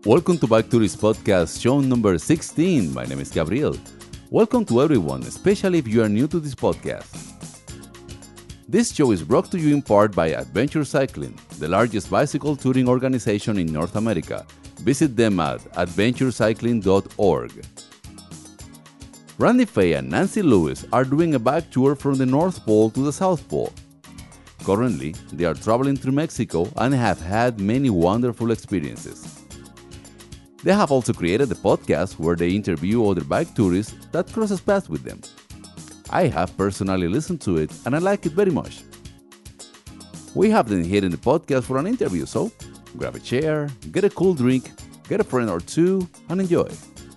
Welcome to Back to this podcast, show number 16. My name is Gabriel. Welcome to everyone, especially if you are new to this podcast. This show is brought to you in part by Adventure Cycling, the largest bicycle touring organization in North America. Visit them at adventurecycling.org. Randy Fay and Nancy Lewis are doing a bike tour from the North Pole to the South Pole. Currently, they are traveling through Mexico and have had many wonderful experiences. They have also created a podcast where they interview other bike tourists that crosses paths with them. I have personally listened to it and I like it very much. We have them here in the podcast for an interview, so grab a chair, get a cool drink, get a friend or two, and enjoy.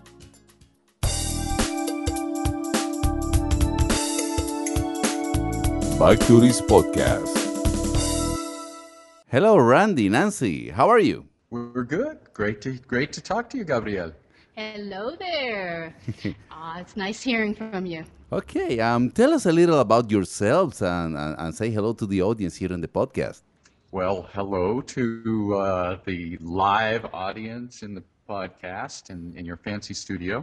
Back to this podcast. Hello, Randy, Nancy. How are you? We're good. Great to talk to you, Gabriel. Hello there. It's nice hearing from you. Okay, tell us a little about yourselves and say hello to the audience here on the podcast. Well, hello to the live audience in the podcast and in your fancy studio.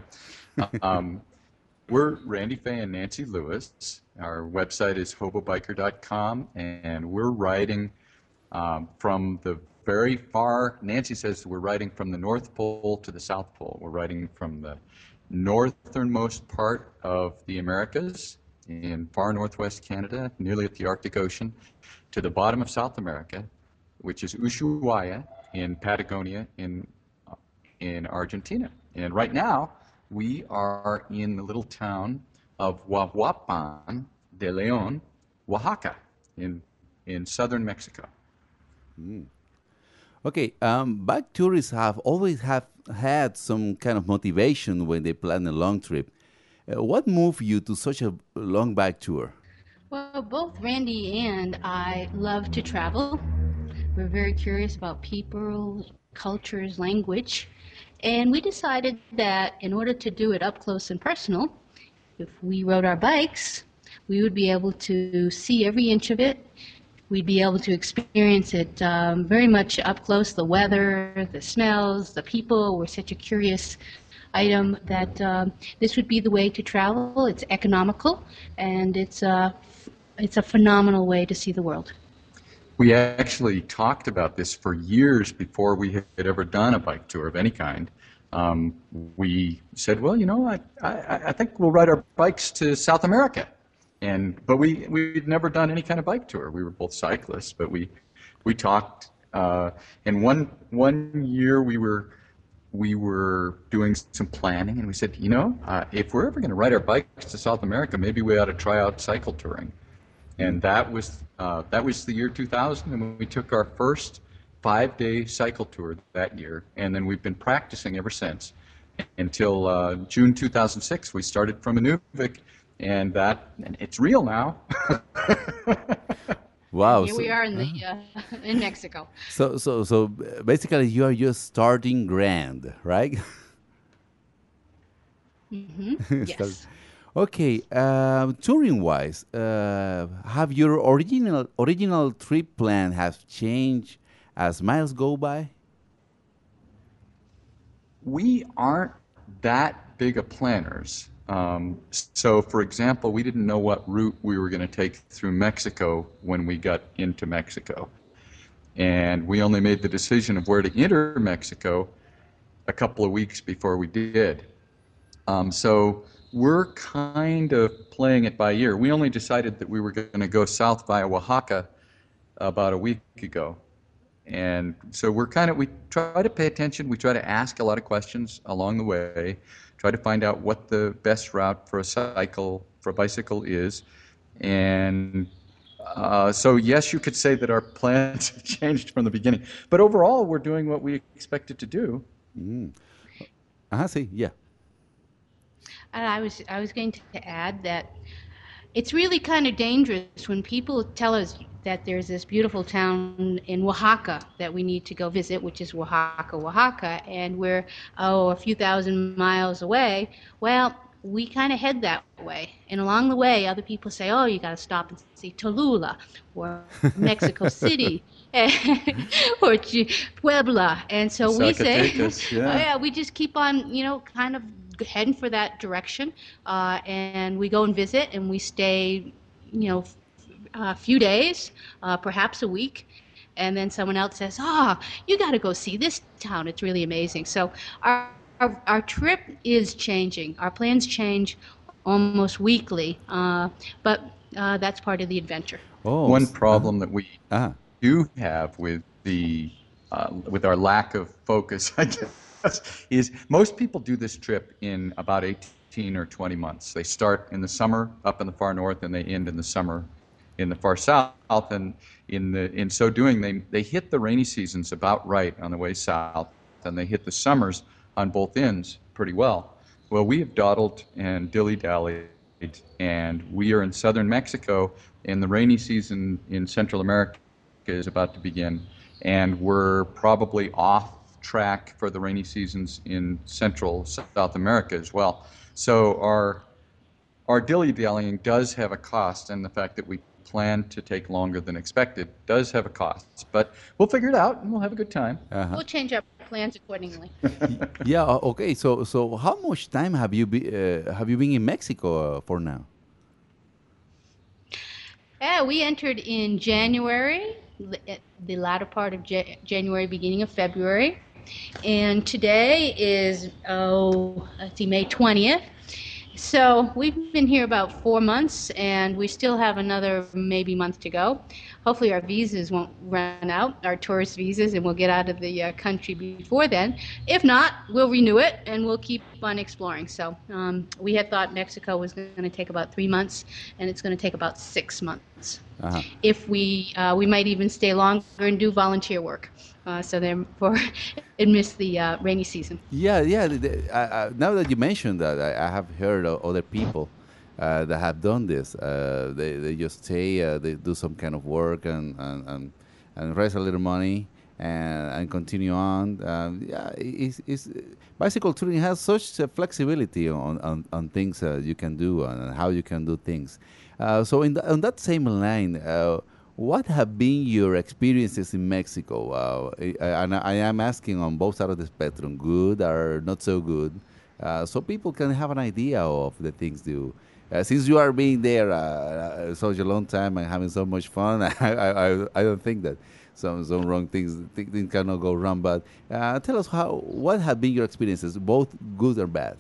We're Randy Fay and Nancy Lewis. Our website is hobobiker.com, and we're riding from the very far. Nancy says we're riding from the North Pole to the South Pole. We're riding from the northernmost part of the Americas in far northwest Canada, nearly at the Arctic Ocean, to the bottom of South America, which is Ushuaia in Patagonia in Argentina. And right now, we are in the little town of Huahuapan de Leon, Oaxaca, in southern Mexico. Okay, bike tourists have always had some kind of motivation when they plan a long trip. What moved you to such a long bike tour? Well, both Randy and I love to travel. We're very curious about people, cultures, language. And we decided that in order to do it up close and personal, if we rode our bikes, we would be able to see every inch of it. We'd be able to experience it very much up close, the weather, the smells, the people. We're such a curious item that this would be the way to travel. It's economical, and it's a phenomenal way to see the world. We actually talked about this for years before we had ever done a bike tour of any kind. We said, well, I think we'll ride our bikes to South America. But we'd never done any kind of bike tour. We were both cyclists, but we talked. And one year we were doing some planning, and we said, if we're ever going to ride our bikes to South America, maybe we ought to try out cycle touring. And that was the year 2000, and we took our first 5-day cycle tour that year, and then we've been practicing ever since until June 2006. We started from Inuvik. And it's real now. Wow! Here we are in Mexico. So basically, you are just starting grand, right? Mm-hmm. Yes. Okay. Touring-wise, have your original trip plan has changed as miles go by? We aren't that big of planners. So, for example, we didn't know what route we were going to take through Mexico when we got into Mexico. And we only made the decision of where to enter Mexico a couple of weeks before we did. So we're kind of playing it by ear. We only decided that we were going to go south via Oaxaca about a week ago. And so we try to pay attention. We try to ask a lot of questions along the way. Try to find out what the best route for a bicycle is. And so yes, you could say that our plans have changed from the beginning. But overall, we're doing what we expected to do. See, yeah. And I was going to add that it's really kind of dangerous when people tell us that there's this beautiful town in Oaxaca that we need to go visit, which is Oaxaca, and we're a few thousand miles away. Well, we kind of head that way. And along the way, other people say, oh, you got to stop and see Tallulah or Mexico City or Puebla. And so we say, Zacatecas, oh, yeah. yeah, we just keep on, kind of heading for that direction. And we go and visit and we stay, a few days, perhaps a week. And then someone else says, you got to go see this town. It's really amazing. So our trip is changing. Our plans change almost weekly, but that's part of the adventure. Oh, One problem that we uh-huh. do have with with our lack of focus, I guess, is most people do this trip in about 18 or 20 months. They start in the summer up in the far north, and they end in the summer in the far south. And in so doing, they hit the rainy seasons about right on the way south, and they hit the summers on both ends pretty well. Well, we have dawdled and dilly-dallied, and we are in southern Mexico, and the rainy season in Central America is about to begin, and we're probably off track for the rainy seasons in Central South America as well. So our dilly-dallying does have a cost, and the fact that we plan to take longer than expected does have a cost. But we'll figure it out, and we'll have a good time. Uh-huh. We'll change our plans accordingly. Yeah. Okay. So how much time have you been in Mexico for now? Yeah, we entered in January, the latter part of January, beginning of February. And today is, let's see, May 20th. So we've been here about 4 months, and we still have another maybe month to go. Hopefully our visas won't run out, our tourist visas, and we'll get out of the country before then. If not, we'll renew it, and we'll keep on exploring. So we had thought Mexico was going to take about 3 months, and it's going to take about 6 months. Uh-huh. If we might even stay longer and do volunteer work. So therefore, it missed the rainy season. Yeah, yeah. Now that you mentioned that, I have heard of other people that have done this. They just stay, they do some kind of work and raise a little money and continue on. Yeah, it's bicycle touring has such flexibility on things you can do and how you can do things. So on that same line. What have been your experiences in Mexico? And I am asking on both sides of the spectrum, good or not so good, so people can have an idea of the things you. Since you are being there such a long time and having so much fun, I don't think that some wrong things cannot go wrong. But tell us what have been your experiences, both good or bad?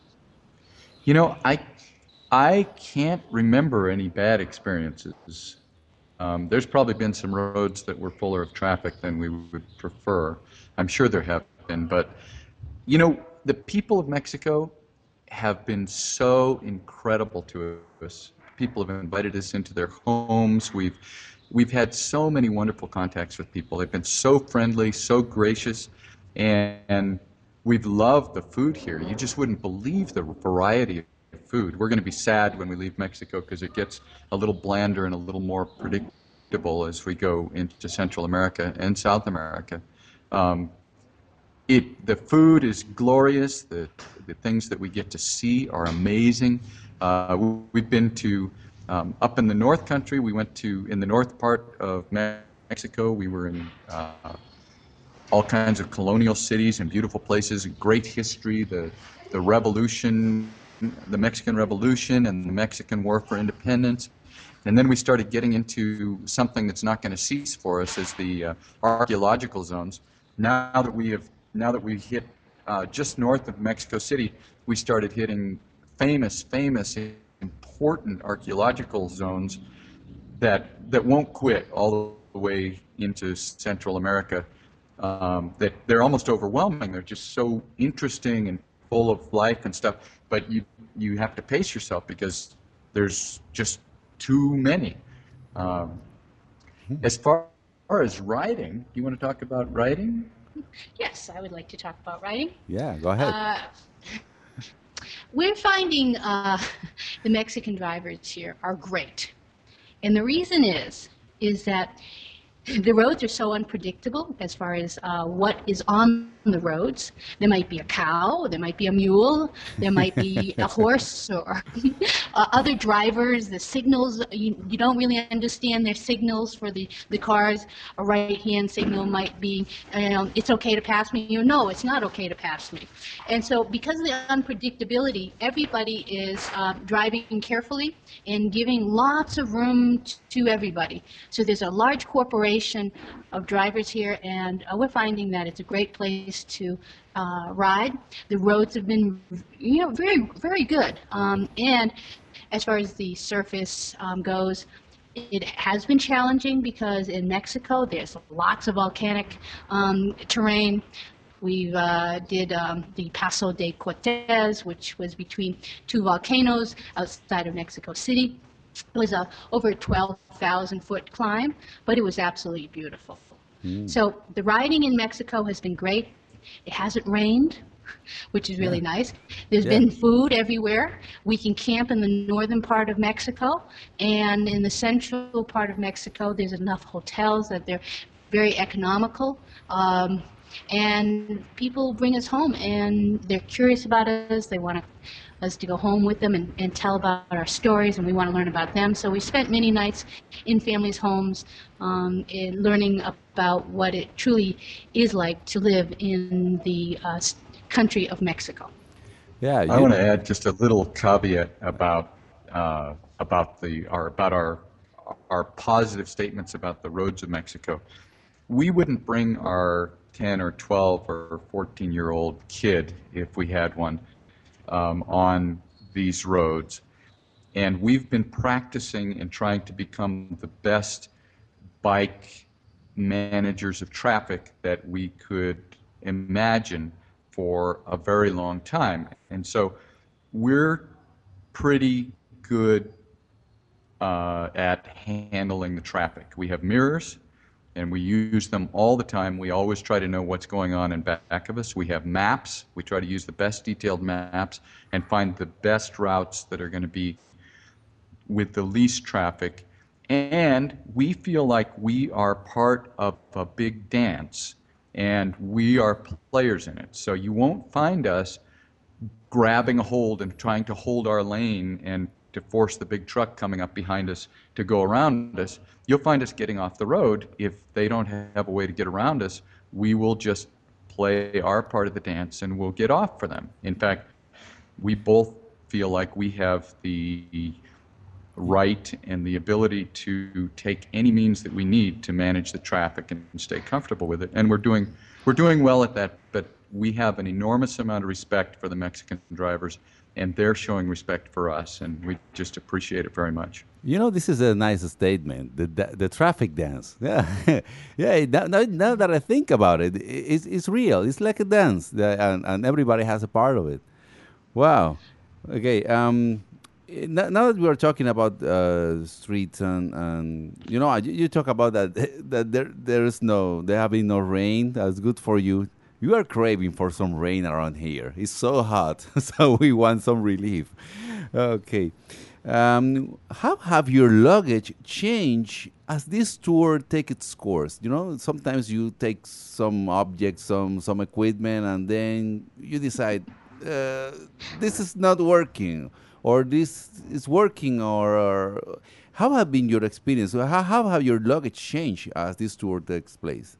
I can't remember any bad experiences. There's probably been some roads that were fuller of traffic than we would prefer. I'm sure there have been, but the people of Mexico have been so incredible to us. People have invited us into their homes. We've had so many wonderful contacts with people. They've been so friendly, so gracious, and we've loved the food here. You just wouldn't believe the variety of food. We're going to be sad when we leave Mexico because it gets a little blander and a little more predictable as we go into Central America and South America. The food is glorious. The things that we get to see are amazing. We've been to up in the North Country. We went to in the north part of Mexico. We were in all kinds of colonial cities and beautiful places. Great history. The revolution. The Mexican Revolution and the Mexican War for Independence. And then we started getting into something that's not going to cease for us as the archaeological zones. Now that we hit just north of Mexico City, we started hitting famous, important archaeological zones that won't quit all the way into Central America. That they're almost overwhelming. They're just so interesting and full of life and stuff. But you have to pace yourself because there's just too many. As far as riding, do you want to talk about riding? Yes, I would like to talk about riding. Yeah, go ahead. We're finding the Mexican drivers here are great. And the reason is that The roads are so unpredictable as far as what is on the roads. There might be a cow, there might be a mule, there might be a horse, or other drivers. The signals, you don't really understand their signals for the cars. A right-hand signal might be, it's okay to pass me, or no, it's not okay to pass me. And so because of the unpredictability, everybody is driving carefully and giving lots of room to everybody. So there's a large corporation of drivers here, and we're finding that it's a great place to ride. The roads have been, very, very good. And as far as the surface goes, it has been challenging because in Mexico there's lots of volcanic terrain. We did the Paso de Cortez, which was between two volcanoes outside of Mexico City. It was over a 12,000 foot climb, but it was absolutely beautiful. So the riding in Mexico has been great. It hasn't rained, which is really nice. There's been food everywhere. We can camp in the northern part of Mexico, and in the central part of Mexico, there's enough hotels that they're very economical. And people bring us home, and they're curious about us. They want us to go home with them and tell about our stories, and we want to learn about them. So we spent many nights in families' homes learning about what it truly is like to live in the country of Mexico. Yeah, I want to add just a little caveat about our positive statements about the roads of Mexico. We wouldn't bring our 10 or 12 or 14-year-old kid, if we had one, on these roads. And we've been practicing and trying to become the best bike managers of traffic that we could imagine for a very long time. And so we're pretty good at handling the traffic. We have mirrors, and we use them all the time. We always try to know what's going on in back of us. We have maps. We try to use the best detailed maps and find the best routes that are going to be with the least traffic. And we feel like we are part of a big dance, and we are players in it. So you won't find us grabbing a hold and trying to hold our lane and to force the big truck coming up behind us to go around us. You'll find us getting off the road. If they don't have a way to get around us, we will just play our part of the dance and we'll get off for them. In fact, we both feel like we have the right and the ability to take any means that we need to manage the traffic and stay comfortable with it. And we're doing well at that, but we have an enormous amount of respect for the Mexican drivers, and they're showing respect for us, and we just appreciate it very much. This is a nice statement, the traffic dance. Yeah, yeah. Now that I think about it, it's real. It's like a dance, and everybody has a part of it. Wow. Okay. Now that we are talking about streets and you talk about that there have been no rain. That's good for you. You are craving for some rain around here. It's so hot, so we want some relief. Okay. How have your luggage changed as this tour takes its course? Sometimes you take some objects, some equipment, and then you decide this is not working, or this is working, or how have been your experience? How have your luggage changed as this tour takes place?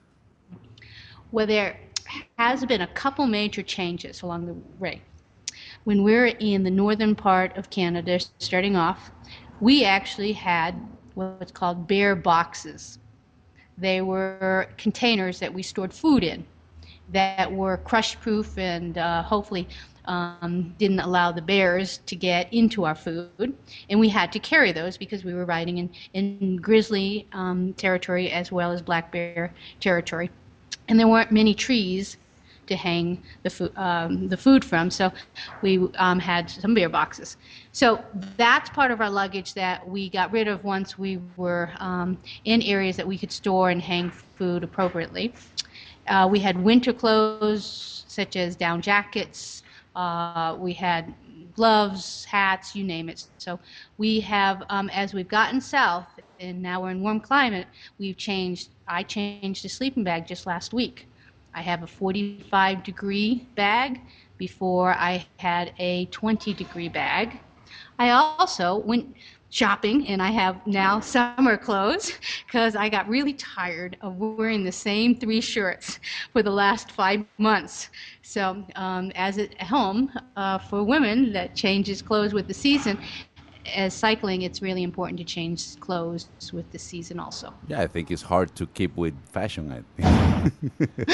Well, there has been a couple major changes along the way. When we're in the northern part of Canada, starting off, we actually had what's called bear boxes. They were containers that we stored food in that were crush-proof and hopefully didn't allow the bears to get into our food. And we had to carry those because we were riding in grizzly territory as well as black bear territory. And there weren't many trees to hang the food from, so we had some bear boxes. So that's part of our luggage that we got rid of once we were in areas that we could store and hang food appropriately. We had winter clothes such as down jackets. We had gloves, hats, you name it. So we have, as we've gotten south, and now we're in warm climate, I changed the sleeping bag just last week. I have a 45-degree bag. Before I had a 20-degree bag. I also went shopping, and I have now summer clothes because I got really tired of wearing the same 3 shirts for the last 5 months. So as at home, for women that changes clothes with the season, as cycling, it's really important to change clothes with the season also. Yeah, I think it's hard to keep with fashion, I think.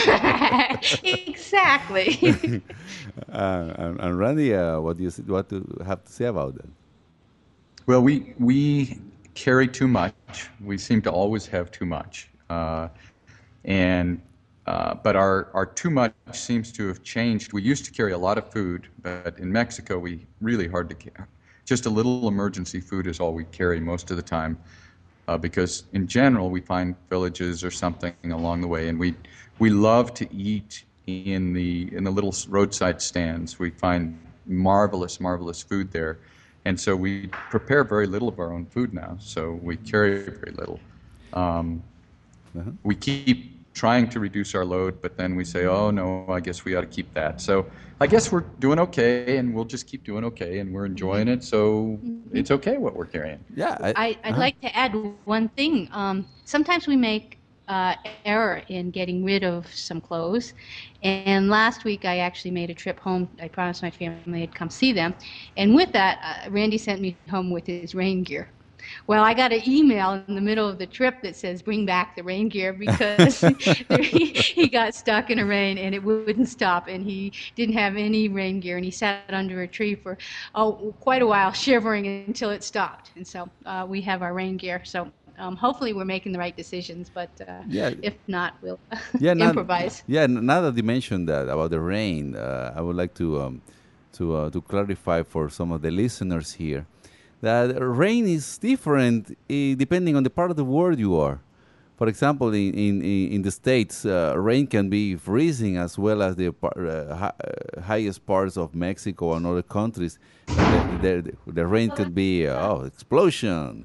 Exactly. And Randy, what do you have to say about that? Well, we carry too much. We seem to always have too much, and but our too much seems to have changed. We used to carry a lot of food, but in Mexico we really hard to carry. Just a little emergency food is all we carry most of the time, because in general we find villages or something along the way, and we love to eat in the little roadside stands. We find marvelous food there. And so we prepare very little of our own food now, so we carry very little. Um, we keep trying to reduce our load, but then we say, oh no, I guess we ought to keep that. So I guess we're doing okay, and we'll just keep doing okay, and we're enjoying it, so it's okay what we're carrying. Yeah, I'd like to add one thing. Sometimes we make error in getting rid of some clothes. And last week I actually made a trip home. I promised my family I'd come see them. And with that, Randy sent me home with his rain gear. Well, I got an email in the middle of the trip that says, bring back the rain gear, because he got stuck in a rain and it wouldn't stop, and he didn't have any rain gear, and he sat under a tree for quite a while, shivering until it stopped. And so we have our rain gear. So hopefully we're making the right decisions, but yeah, if not, we'll yeah. improvise. Now that you mentioned that about the rain, I would like to clarify for some of the listeners here that rain is different depending on the part of the world you are. For example, in the States, rain can be freezing, as well as the highest parts of Mexico and other countries. The rain could be explosion.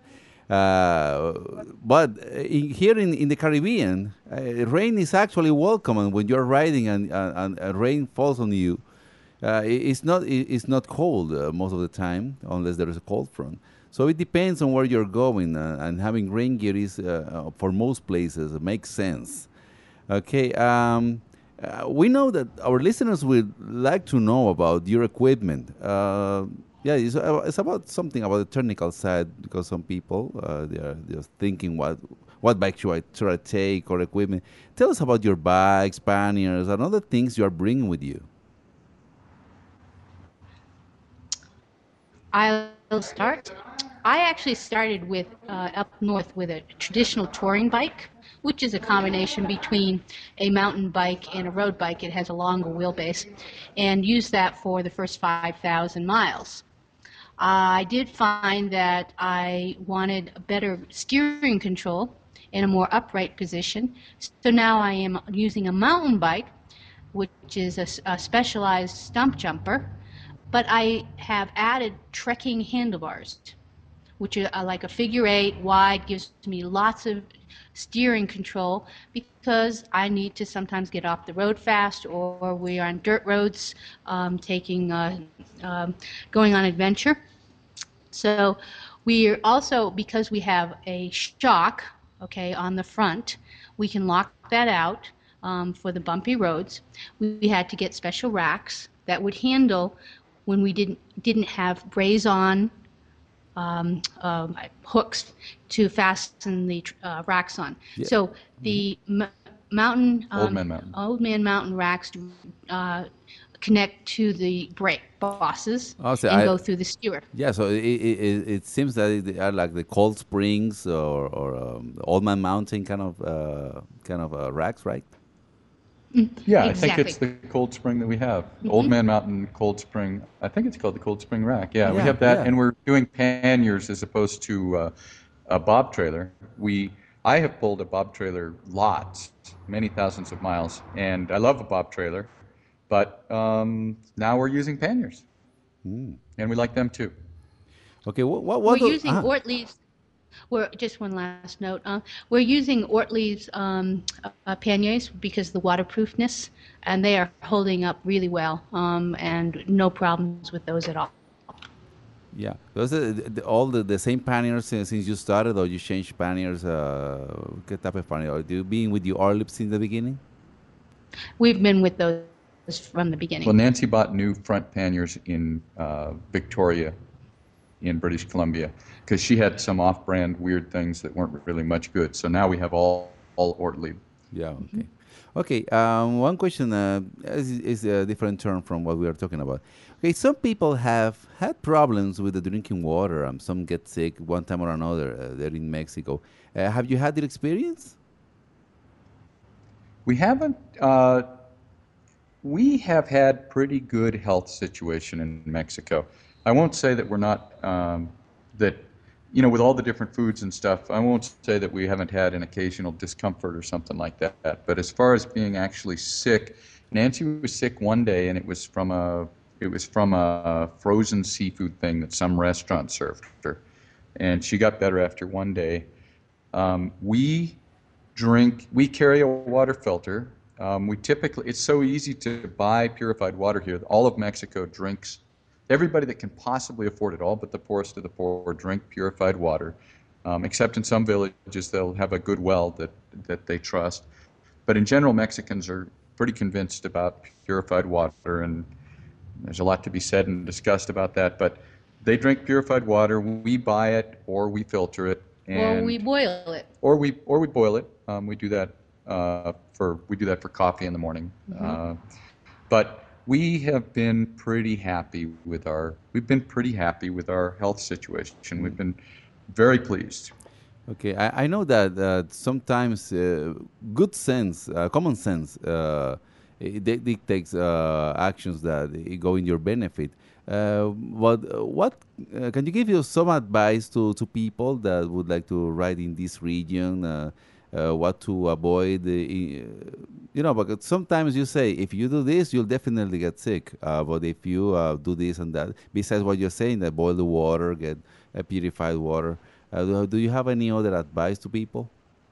But here in the Caribbean, rain is actually welcome, and when you're riding and rain falls on you, it's not cold most of the time, unless there is a cold front. So it depends on where you're going, and having rain gear is for most places makes sense. Okay, we know that our listeners would like to know about your equipment. Yeah, it's about something about the technical side, because some people they are just thinking what bike should I take, or equipment. Tell us about your bikes, panniers, and other things you are bringing with you. I'll start. I actually started with up north with a traditional touring bike, which is a combination between a mountain bike and a road bike. It has a longer wheelbase, and used that for the first 5,000 miles. I did find that I wanted a better steering control in a more upright position, so now I am using a mountain bike, which is a specialized stump jumper, but I have added trekking handlebars, which are like a figure-8 wide, gives me lots of steering control, because I need to sometimes get off the road fast, or we are on dirt roads going on adventure. So we are also, because we have a shock, on the front, we can lock that out for the bumpy roads. We had to get special racks that would handle when we didn't have braze-on hooks to fasten the racks on. Yeah. So the mountain Old Man Mountain racks connect to the brake bosses and go through the skewer. Yeah, so it seems that they are like the Cold Springs or Old Man Mountain kind of racks, right? Yeah, exactly. I think it's the Cold Spring that we have. Mm-hmm. Old Man Mountain Cold Spring. I think it's called the Cold Spring rack. Yeah, we have that, and we're doing panniers as opposed to a bob trailer. I have pulled a bob trailer lots, many thousands of miles, and I love a bob trailer, but now we're using panniers. and we like them too. Okay, We're what using Ortlieb's. We're just one last note. We're using Ortlieb's panniers because of the waterproofness, and they are holding up really well, and no problems with those at all. yeah, those are all the same panniers since you started, or you changed panniers? ¿Qué type of pannier? Or do you been with your olives since the beginning? We've been with those from the Well, beginning. Nancy bought new front panniers in Victoria, in British Columbia, because she had some off-brand weird things that weren't really much good. So now we have all Ortlieb. Yeah. Okay. Okay. One question is a different term from what we are talking about. Okay. Some people have had problems with the drinking water. Some get sick one time or another. They're in Mexico. Have you had that experience? We haven't. We have had pretty good health situation in Mexico. I won't say that we're not that with all the different foods and stuff. I won't say that we haven't had an occasional discomfort or something like that. But as far as being actually sick, Nancy was sick one day, and it was from a frozen seafood thing that some restaurant served her, and she got better after one day. We carry a water filter. It's so easy to buy purified water here. All of Mexico drinks, everybody that can possibly afford it, all but the poorest of the poor, drink purified water. Except in some villages, they'll have a good well that they trust. But in general, Mexicans are pretty convinced about purified water, and there's a lot to be said and discussed about that. But they drink purified water. We buy it or we filter it. Or we boil it. Or we boil it. We do that for coffee in the morning. But we have been pretty happy with our health situation. We've been very pleased. Okay, I know that sometimes good sense, common sense, it dictates actions that go in your benefit. But what can you give you some advice to people that would like to ride in this region? What to avoid? Because sometimes you say if you do this, you'll definitely get sick. But if you do this and that, besides what you're saying, that boil the water, get purified water. Do you have any other advice to people?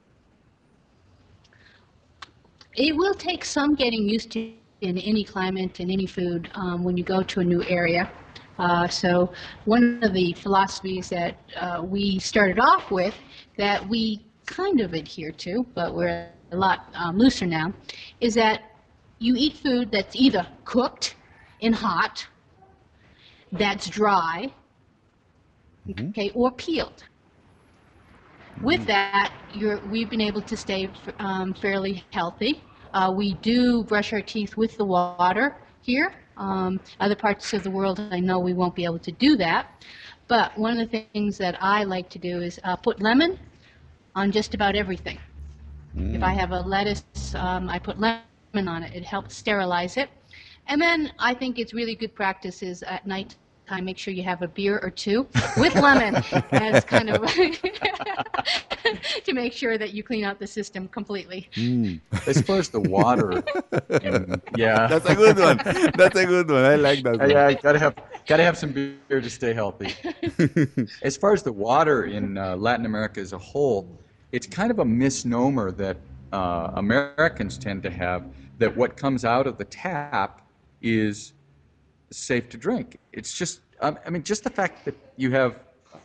It will take some getting used to in any climate and any food when you go to a new area. So one of the philosophies that we started off with that we kind of adhere to, but we're a lot looser now, is that you eat food that's either cooked and hot, that's dry, okay, or peeled. With that, we've been able to stay fairly healthy. We do brush our teeth with the water here. Other parts of the world, I know we won't be able to do that. But one of the things that I like to do is put lemon on just about everything. If I have a lettuce, I put lemon on it. It helps sterilize it. And then I think it's really good practice is at night time, make sure you have a beer or two with lemon as kind of to make sure that you clean out the system completely. As far as the water, yeah, That's a good one. That's a good one. I like that one. yeah, gotta have some beer to stay healthy. As far as the water in Latin America as a whole, it's kind of a misnomer that Americans tend to have that what comes out of the tap is safe to drink. It's just, just the fact that you have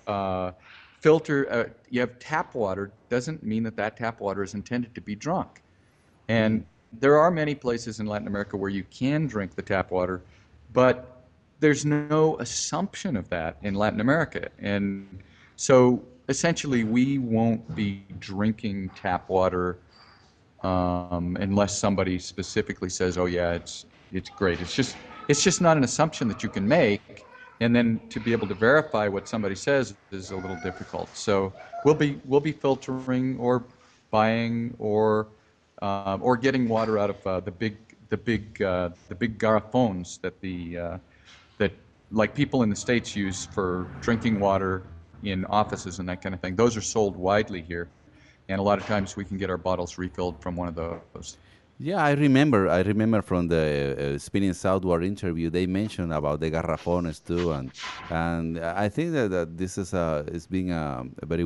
you have tap water doesn't mean that tap water is intended to be drunk. And there are many places in Latin America where you can drink the tap water, but there's no assumption of that in Latin America. And so essentially we won't be drinking tap water unless somebody specifically says, oh yeah, it's great. It's just not an assumption that you can make, and then to be able to verify what somebody says is a little difficult. So we'll be filtering or buying or getting water out of the big garrafones that like people in the States use for drinking water in offices and that kind of thing. Those are sold widely here, and a lot of times we can get our bottles refilled from one of those. Yeah, I remember. I remember from the Spinning Southward interview, they mentioned about the garrafones too, and I think that this is being a very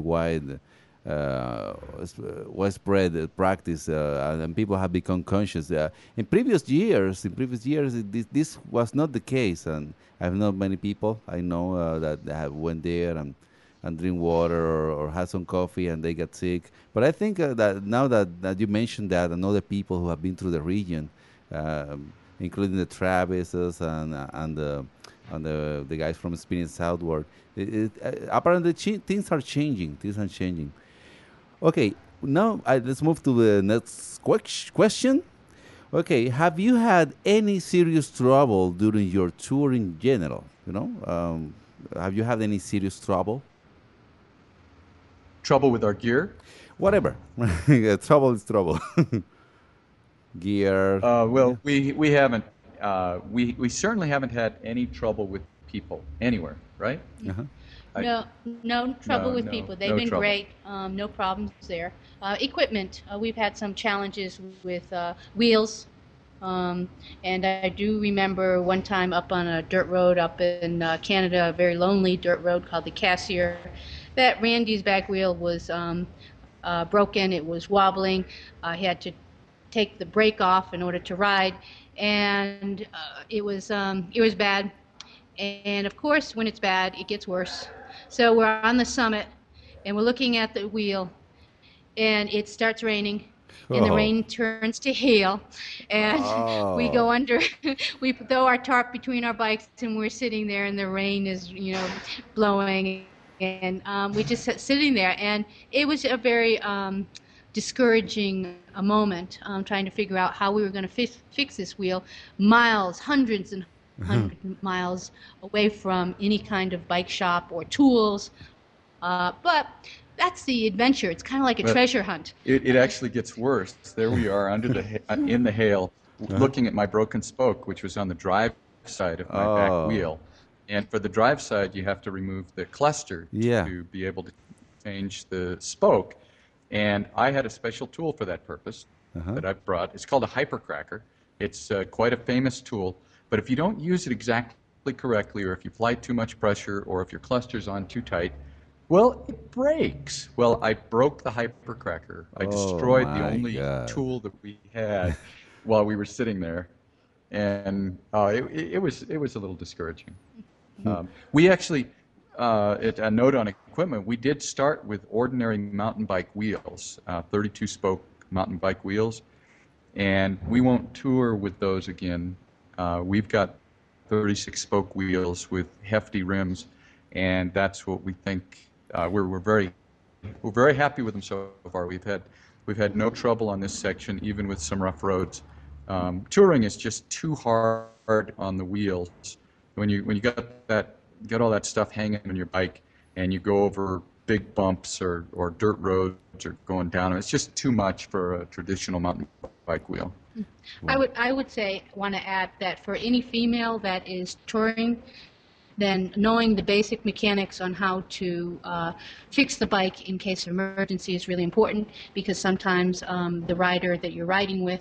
widespread practice, and people have become conscious. In previous years, this was not the case, and I've known many people I know that have went there and drink water or have some coffee and they get sick. But I think that now that you mentioned that, and other people who have been through the region, including the Travises and the guys from Spinning Southward, apparently things are changing. Things are changing. Okay, now let's move to the next question. Okay, have you had any serious trouble during your tour in general? Have you had any serious trouble? Trouble with our gear? Whatever. Yeah, trouble is trouble. Gear. Yeah. Well, we haven't. We certainly haven't had any trouble with people anywhere, right? Uh-huh. I, No, no trouble with no, people. They've no been trouble. great. No problems there. Equipment. We've had some challenges with wheels. And I do remember one time up on a dirt road up in Canada, a very lonely dirt road called the Cassier, that Randy's back wheel was broken. It was wobbling. He had to take the brake off in order to ride, and it was bad. And of course, when it's bad, it gets worse. So we're on the summit, and we're looking at the wheel, and it starts raining, and the Oh. rain turns to hail, and we Oh. go under. We throw our tarp between our bikes, and we're sitting there, and the rain is, blowing, and we just sitting there, and it was a very discouraging a moment, trying to figure out how we were going to fix this wheel, miles, hundreds and hundred miles away from any kind of bike shop or tools. But that's the adventure. It's kind of like a But treasure hunt. it actually gets worse. There we are under in the hail, looking at my broken spoke, which was on the drive side of my back Oh. wheel. And for the drive side, you have to remove the cluster Yeah. to be able to change the spoke. And I had a special tool for that purpose Uh-huh. that I brought. It's called a hypercracker. It's quite a famous tool. But if you don't use it exactly correctly, or if you apply too much pressure, or if your cluster's on too tight, well, it breaks. Well, I broke the hypercracker. I Oh destroyed the my only God. tool that we had while we were sitting there, and it was a little discouraging. We actually, a note on equipment, we did start with ordinary mountain bike wheels, 32 spoke mountain bike wheels, and we won't tour with those again. We've got 36 spoke wheels with hefty rims, and that's what we think. We're very happy with them so far. We've had no trouble on this section, even with some rough roads. Touring is just too hard on the wheels. When you got all that stuff hanging on your bike, and you go over big bumps or dirt roads or going down them, it's just too much for a traditional mountain bike wheel. I would say, want to add that for any female that is touring, then knowing the basic mechanics on how to fix the bike in case of emergency is really important, because sometimes the rider that you're riding with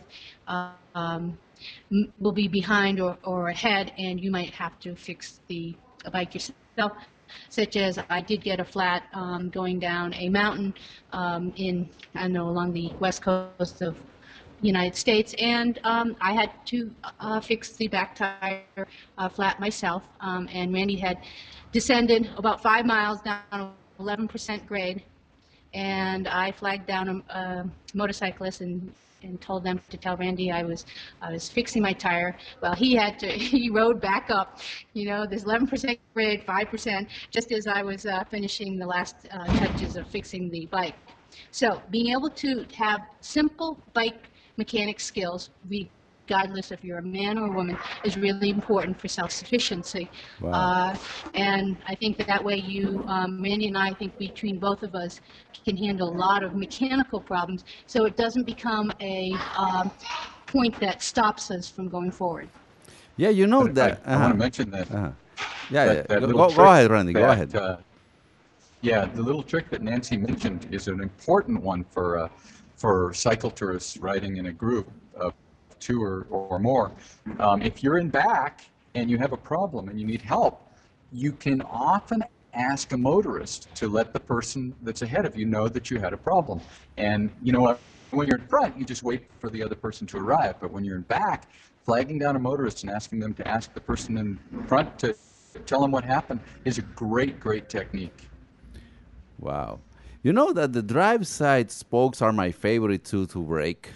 will be behind or ahead, and you might have to fix the bike yourself. Such as I did get a flat going down a mountain along the west coast of United States, and I had to fix the back tire flat myself. And Randy had descended about 5 miles down an 11% grade, and I flagged down a motorcyclist and told them to tell Randy I was fixing my tire. Well, he rode back up, this 11% grade, 5%, just as I was finishing the last touches of fixing the bike. So being able to have simple bike mechanic skills, regardless if you're a man or a woman, is really important for self-sufficiency. Wow. And I think that way Randy and I think between both of us can handle a lot of mechanical problems, so it doesn't become a point that stops us from going forward. Yeah, you know But that. I want to mention that Uh-huh. Yeah, yeah. that Go, little go trick ahead, Randy. Go that, ahead. Yeah, the little trick that Nancy mentioned is an important one for cycle tourists riding in a group of two or more. If you're in back and you have a problem and you need help, you can often ask a motorist to let the person that's ahead of you know that you had a problem. And you know what? When you're in front, you just wait for the other person to arrive. But when you're in back, flagging down a motorist and asking them to ask the person in front to tell them what happened is a great, great technique. Wow. You know that the drive side spokes are my favorite too to brake.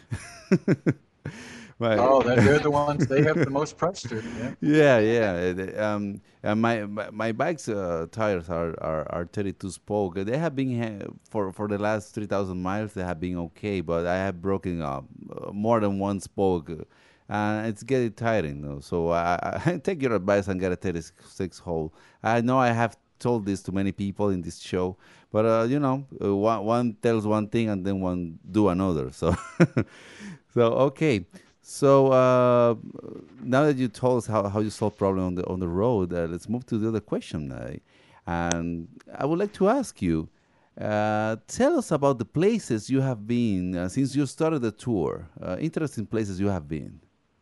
Oh, they're the ones, they have the most pressure. Yeah, yeah. And my bike's tires are 32 spoke. They have been for the last 3,000 miles. They have been okay, but I have broken up more than one spoke, and it's getting tiring. Though. So I take your advice and get a 36 hole. I know I have told this to many people in this show, but one tells one thing and then one do another. So so okay. So now that you told us how you solve problem on the road, let's move to the other question. And I would like to ask you, tell us about the places you have been since you started the tour. Interesting places you have been.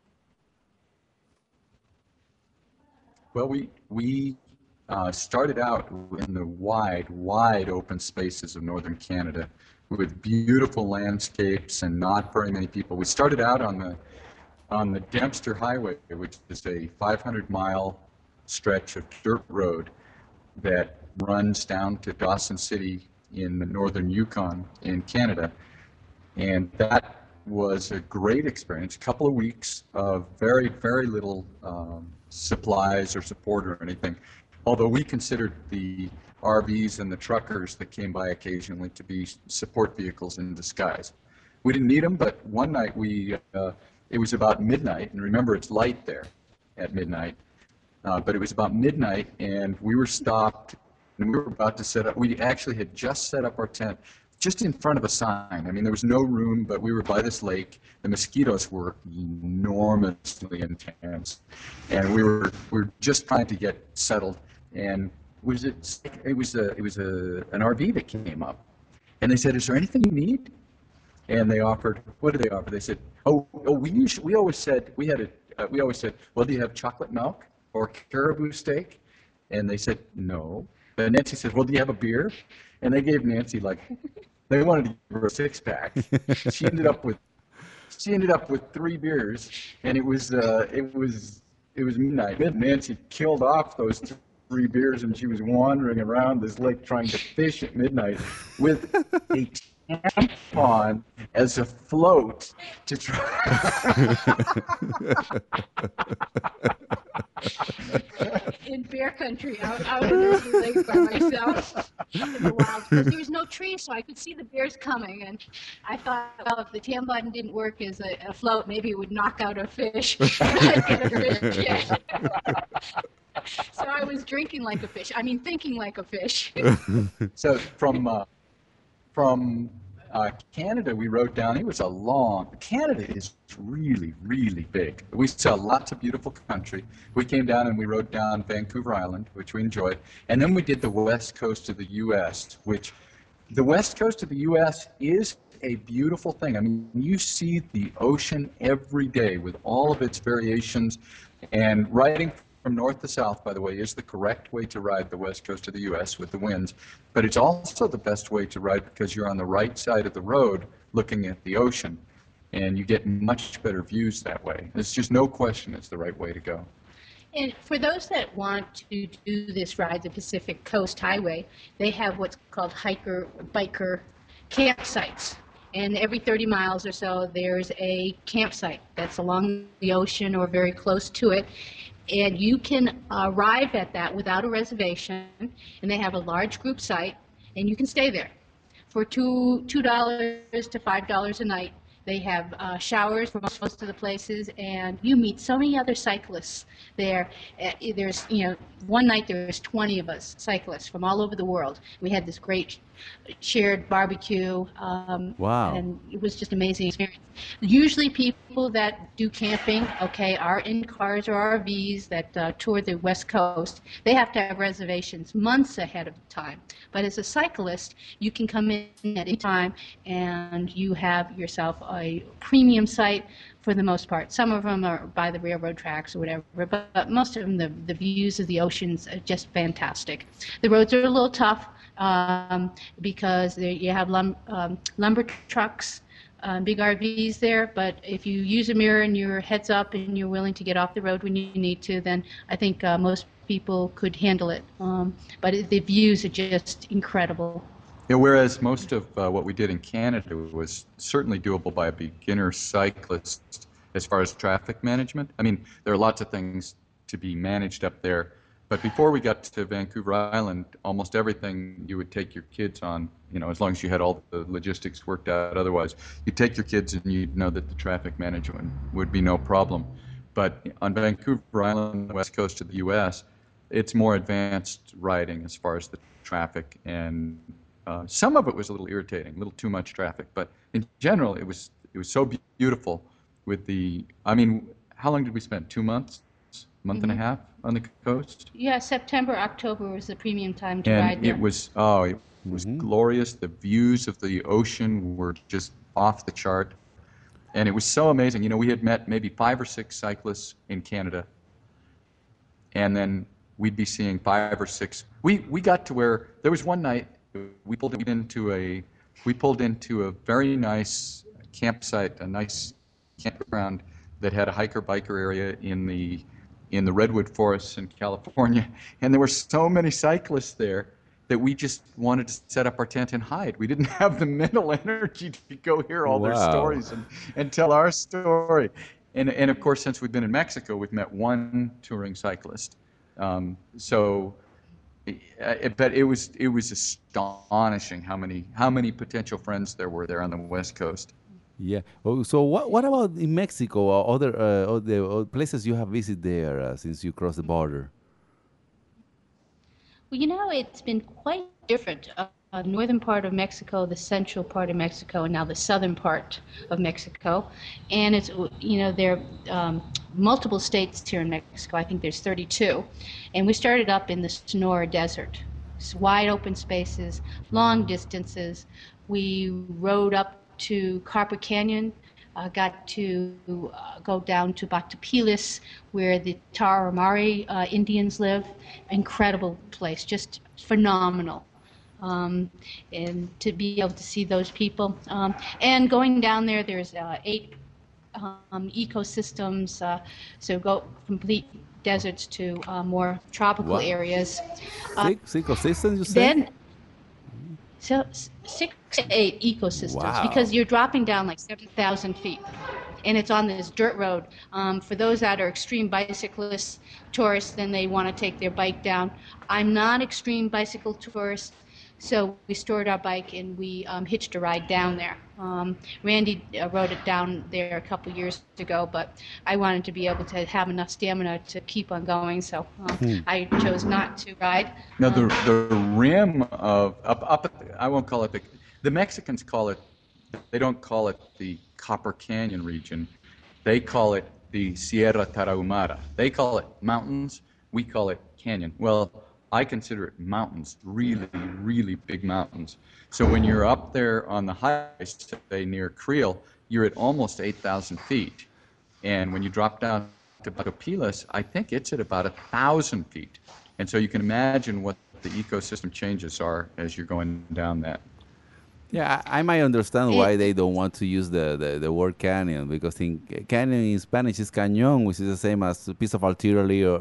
Well, we started out in the wide open spaces of northern Canada with beautiful landscapes and not very many people. We started out on the Dempster Highway, which is a 500-mile stretch of dirt road that runs down to Dawson City in the northern Yukon in Canada. And that was a great experience. A couple of weeks of very, very little supplies or support or anything. Although we considered the RVs and the truckers that came by occasionally to be support vehicles in disguise. We didn't need them, but one night it was about midnight, and remember it's light there at midnight, but it was about midnight and we were stopped and we were about to set up. We actually had just set up our tent just in front of a sign. I mean, there was no room, but we were by this lake. The mosquitoes were enormously intense, and we were just trying to get settled. And it was an RV that came up, and they said, "Is there anything you need?" And they offered. What did they offer? They said, we always said, "Well, do you have chocolate milk or caribou steak?" And they said, "No." And Nancy said, "Well, do you have a beer?" And they gave Nancy they wanted to give her a 6-pack. She ended up with 3 beers, and it was midnight. Nancy killed off those 3 beers, and she was wandering around this lake trying to fish at midnight with a tampon as a float to try. In bear country, out in the lake by myself in the wild. There was no trees, so I could see the bears coming, and I thought, well, if the tampon didn't work as a float, maybe it would knock out a fish. So I was drinking like a fish. I mean, thinking like a fish. So from Canada, we rode down. Canada is really, really big. We saw lots of beautiful country. We came down and we rode down Vancouver Island, which we enjoyed. And then we did the west coast of the U.S., which the west coast of the U.S. is a beautiful thing. I mean, you see the ocean every day with all of its variations. And riding from north to south, by the way, is the correct way to ride the west coast of the U.S. with the winds, but it's also the best way to ride because you're on the right side of the road looking at the ocean, and you get much better views that way. There's just no question it's the right way to go. And for those that want to do this ride, the Pacific Coast Highway, they have what's called hiker-biker campsites. And every 30 miles or so, there's a campsite that's along the ocean or very close to it. And you can arrive at that without a reservation, and they have a large group site, and you can stay there for $2 to $5 a night. They have showers for most of the places, and you meet so many other cyclists there. There's, one night there was 20 of us cyclists from all over the world. We had this great shared barbecue. Wow. And it was just an amazing experience. Usually people that do camping, are in cars or RVs that tour the West Coast. They have to have reservations months ahead of time. But as a cyclist, you can come in at any time, and you have yourself a premium site for the most part. Some of them are by the railroad tracks or whatever, but most of them, the views of the oceans are just fantastic. The roads are a little tough because you have lumber trucks, big RVs there, but if you use a mirror and your head's up and you're willing to get off the road when you need to, then I think most people could handle it. But the views are just incredible. Yeah, whereas most of what we did in Canada was certainly doable by a beginner cyclist as far as traffic management. I mean, there are lots of things to be managed up there, but before we got to Vancouver Island, almost everything you would take your kids on, as long as you had all the logistics worked out. Otherwise, you'd take your kids and you'd know that the traffic management would be no problem. But on Vancouver Island, the west coast of the U.S., it's more advanced riding as far as the traffic, and some of it was a little irritating, a little too much traffic, but in general, it was so beautiful. I mean, how long did we spend? 2 months, month and a half on the coast? Yeah, September, October was the premium time to ride there. It was glorious. The views of the ocean were just off the chart, and it was so amazing. We had met maybe 5 or 6 cyclists in Canada, and then we'd be seeing 5 or 6. We got to where there was one night. We pulled into a very nice campsite, a nice campground that had a hiker-biker area in the redwood forests in California, and there were so many cyclists there that we just wanted to set up our tent and hide. We didn't have the mental energy to go hear all their stories and tell our story. And of course, since we've been in Mexico, we've met one touring cyclist. But it was astonishing how many potential friends there were there on the West Coast. Yeah. Oh, so what about in Mexico or other places you have visited there since you crossed the border? Well, it's been quite different. Northern part of Mexico, the central part of Mexico, and now the southern part of Mexico. And it's, there are multiple states here in Mexico. I think there's 32. And we started up in the Sonora Desert. It's wide open spaces, long distances. We rode up to Carpa Canyon, got to go down to Bactopilas, where the Tarahumara Indians live. Incredible place, just phenomenal. And to be able to see those people. And going down there, there's 8 ecosystems, so go complete deserts to more tropical areas. 6 ecosystems, you said? So 6 to 8 ecosystems, because you're dropping down like 7,000 feet. And it's on this dirt road. For those that are extreme bicyclists, tourists, then they want to take their bike down. I'm not extreme bicycle tourist, so we stored our bike and we hitched a ride down there. Randy rode it down there a couple years ago, but I wanted to be able to have enough stamina to keep on going, so I chose not to ride. Now the rim of up I won't call it the Mexicans call it. They don't call it the Copper Canyon region. They call it the Sierra Tarahumara. They call it mountains. We call it canyon. Well, I consider it mountains, really, really big mountains. So when you're up there on the highest, say near Creel, you're at almost 8,000 feet. And when you drop down to Bactopilas, I think it's at about 1,000 feet. And so you can imagine what the ecosystem changes are as you're going down that. Yeah, I might understand why they don't want to use the word canyon, because canyon in Spanish is cañón, which is the same as a piece of artillery or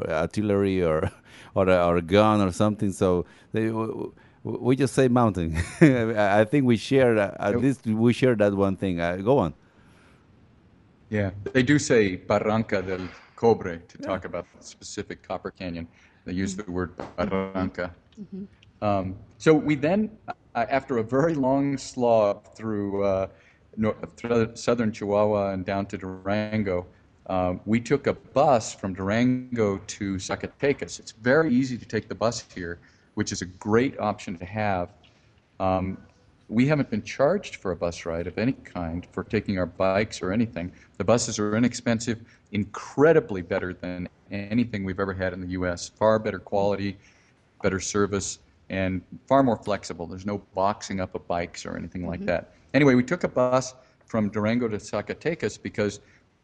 a gun or something. So we just say mountain. I think we share at least we share that one thing. Go on. Yeah, they do say Barranca del Cobre to talk about the specific Copper Canyon. They use the word Barranca. So we then, after a very long slog through southern Chihuahua and down to Durango, we took a bus from Durango to Zacatecas. It's very easy to take the bus here, which is a great option to have. We haven't been charged for a bus ride of any kind for taking our bikes or anything. The buses are inexpensive, incredibly better than anything we've ever had in the U.S. Far better quality, better service, and far more flexible. There's no boxing up of bikes or anything like that. Anyway, we took a bus from Durango to Zacatecas because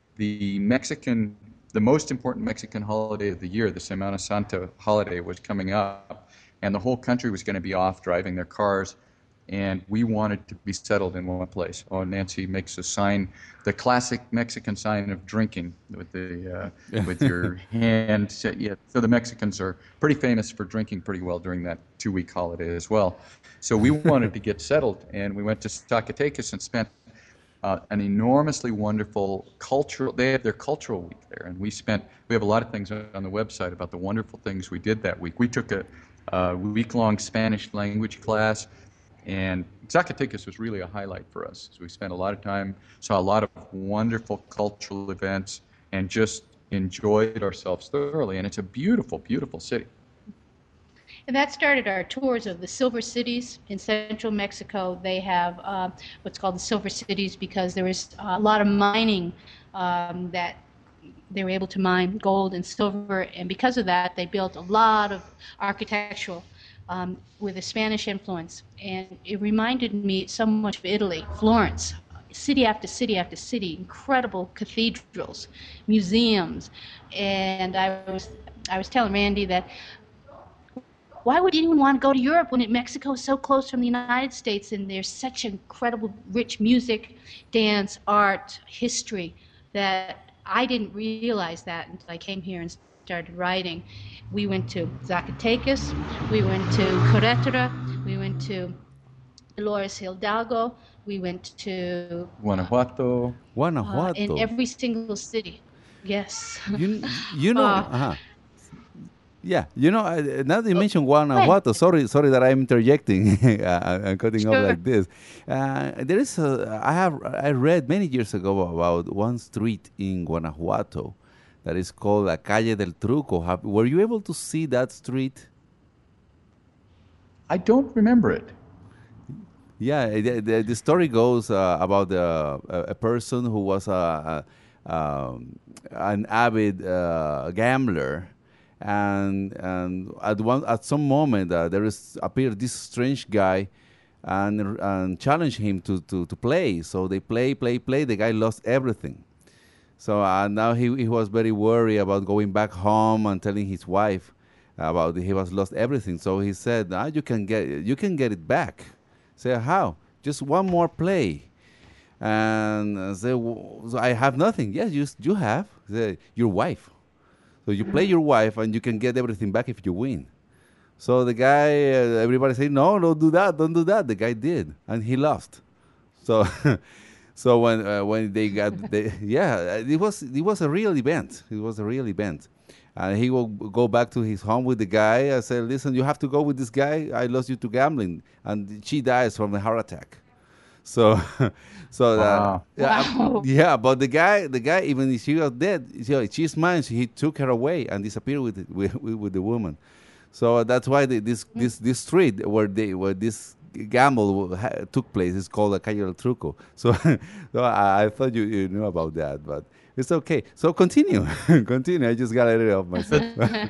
the most important Mexican holiday of the year, the Semana Santa holiday, was coming up, and the whole country was going to be off driving their cars, and we wanted to be settled in one place. Oh, Nancy makes a sign, the classic Mexican sign of drinking with the with your hand. Yeah, so the Mexicans are pretty famous for drinking pretty well during that 2-week holiday as well. So we wanted to get settled, and we went to Zacatecas and spent an enormously wonderful cultural. They have their cultural week there, and we have a lot of things on the website about the wonderful things we did that week. We took a week-long Spanish language class, and Zacatecas was really a highlight for us. So we spent a lot of time, saw a lot of wonderful cultural events, and just enjoyed ourselves thoroughly. And it's a beautiful, beautiful city. And that started our tours of the Silver Cities in central Mexico. They have what's called the Silver Cities because there was a lot of mining that they were able to mine gold and silver, and because of that, they built a lot of architectural with a Spanish influence. And it reminded me so much of Italy, Florence, city after city after city, incredible cathedrals, museums. And I was telling Randy that why would anyone want to go to Europe when Mexico is so close from the United States and there's such incredible rich music, dance, art, history that I didn't realize that until I came here and started writing. We went to Zacatecas, we went to Querétaro, we went to Dolores Hidalgo, we went to Guanajuato. in every single city. Yes. You know, yeah, now that you mentioned Guanajuato, sorry that I'm interjecting and cutting off like this. There is I read many years ago about one street in Guanajuato that is called La Calle del Truco. Were you able to see that street? I don't remember it. Yeah, the story goes about a person who was an avid gambler. And at some moment there appeared this strange guy and challenged him to play. So they play. The guy lost everything. So now he was very worried about going back home and telling his wife about he was lost everything. So he said, you can get it back. Say, how? Just one more play. And say, so I have nothing. Yes, you have. Say, your wife. So you play your wife, and you can get everything back if you win. So the guy, everybody said, no, don't do that. The guy did, and he lost. So, so when they got, it was a real event. It was a real event, and he will go back to his home with the guy. I said, listen, you have to go with this guy. I lost you to gambling, and she dies from a heart attack. So, Wow. yeah, but the guy, even if she was dead, she's mine. He took her away and disappeared with the woman. So that's why this street where this gamble took place is called the Calle del Truco. So, I thought you knew about that, but it's okay. So continue. I just got rid of myself.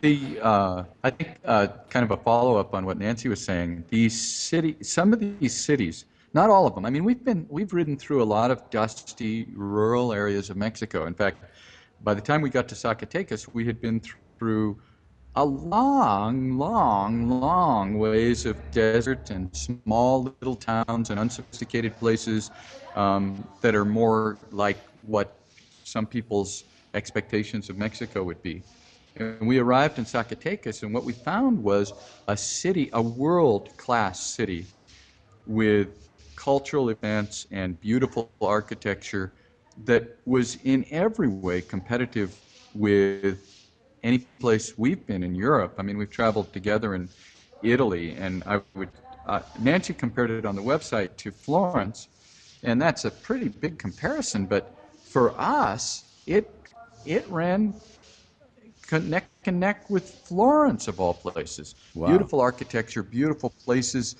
I think kind of a follow up on what Nancy was saying. Some of these cities. Not all of them. I mean, we've ridden through a lot of dusty rural areas of Mexico. In fact, by the time we got to Zacatecas, we had been through a long, long, long ways of desert and small little towns and unsophisticated places that are more like what some people's expectations of Mexico would be. And we arrived in Zacatecas, and what we found was a world-class city with cultural events and beautiful architecture that was in every way competitive with any place we've been in Europe. I mean, we've traveled together in Italy, and Nancy compared it on the website to Florence, and that's a pretty big comparison, but for us, it ran neck and neck with Florence of all places. Wow. Beautiful architecture, beautiful places,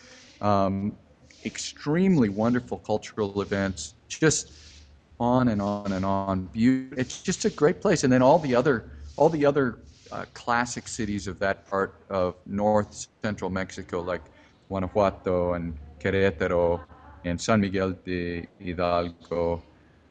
extremely wonderful cultural events, just on and on and on. It's just a great place. And then all the other classic cities of that part of north central Mexico, like Guanajuato and Querétaro, and San Miguel de Hidalgo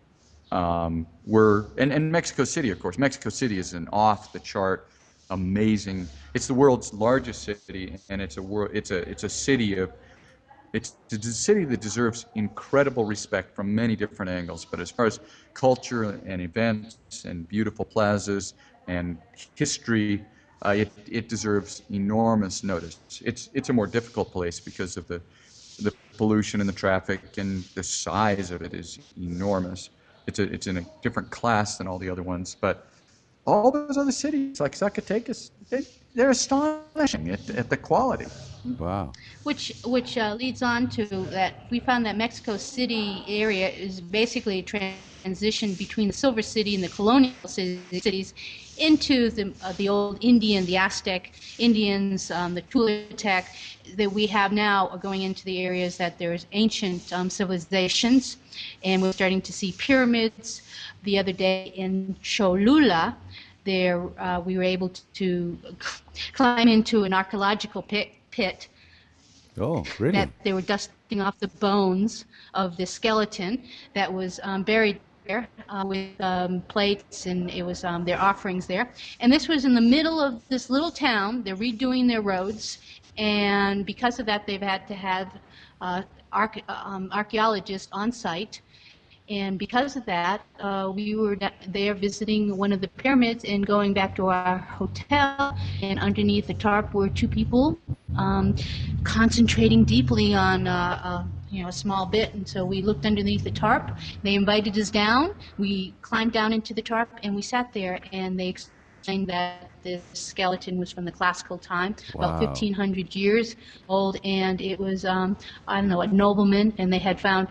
and Mexico City, of course. Mexico City is an off-the-chart, amazing. It's the world's largest city, and it's a city of it's a city that deserves incredible respect from many different angles. But as far as culture and events and beautiful plazas and history, it deserves enormous notice. It's a more difficult place because of the pollution and the traffic, and the size of it is enormous. It's in a different class than all the other ones, but all those other cities like Zacatecas, they're astonishing at the quality. Wow. Which leads on to that we found that Mexico City area is basically a transition between the Silver City and the colonial cities into the old Indian, the Aztec Indians, the Chultepec that we have now are going into the areas that there's ancient civilizations, and we're starting to see pyramids. The other day in Cholula, there we were able to climb into an archaeological pit Oh, really? that they were dusting off the bones of the skeleton that was buried there with plates, and it was their offerings there. And this was in the middle of this little town. They're redoing their roads, and because of that, they've had to have archaeologists on site. And because of that, we were there visiting one of the pyramids and going back to our hotel. And underneath the tarp were two people concentrating deeply on a small bit. And so we looked underneath the tarp. They invited us down. We climbed down into the tarp and we sat there. And they explained that this skeleton was from the classical time, about Wow. 1,500 years old. And it was, I don't know, a nobleman. And they had found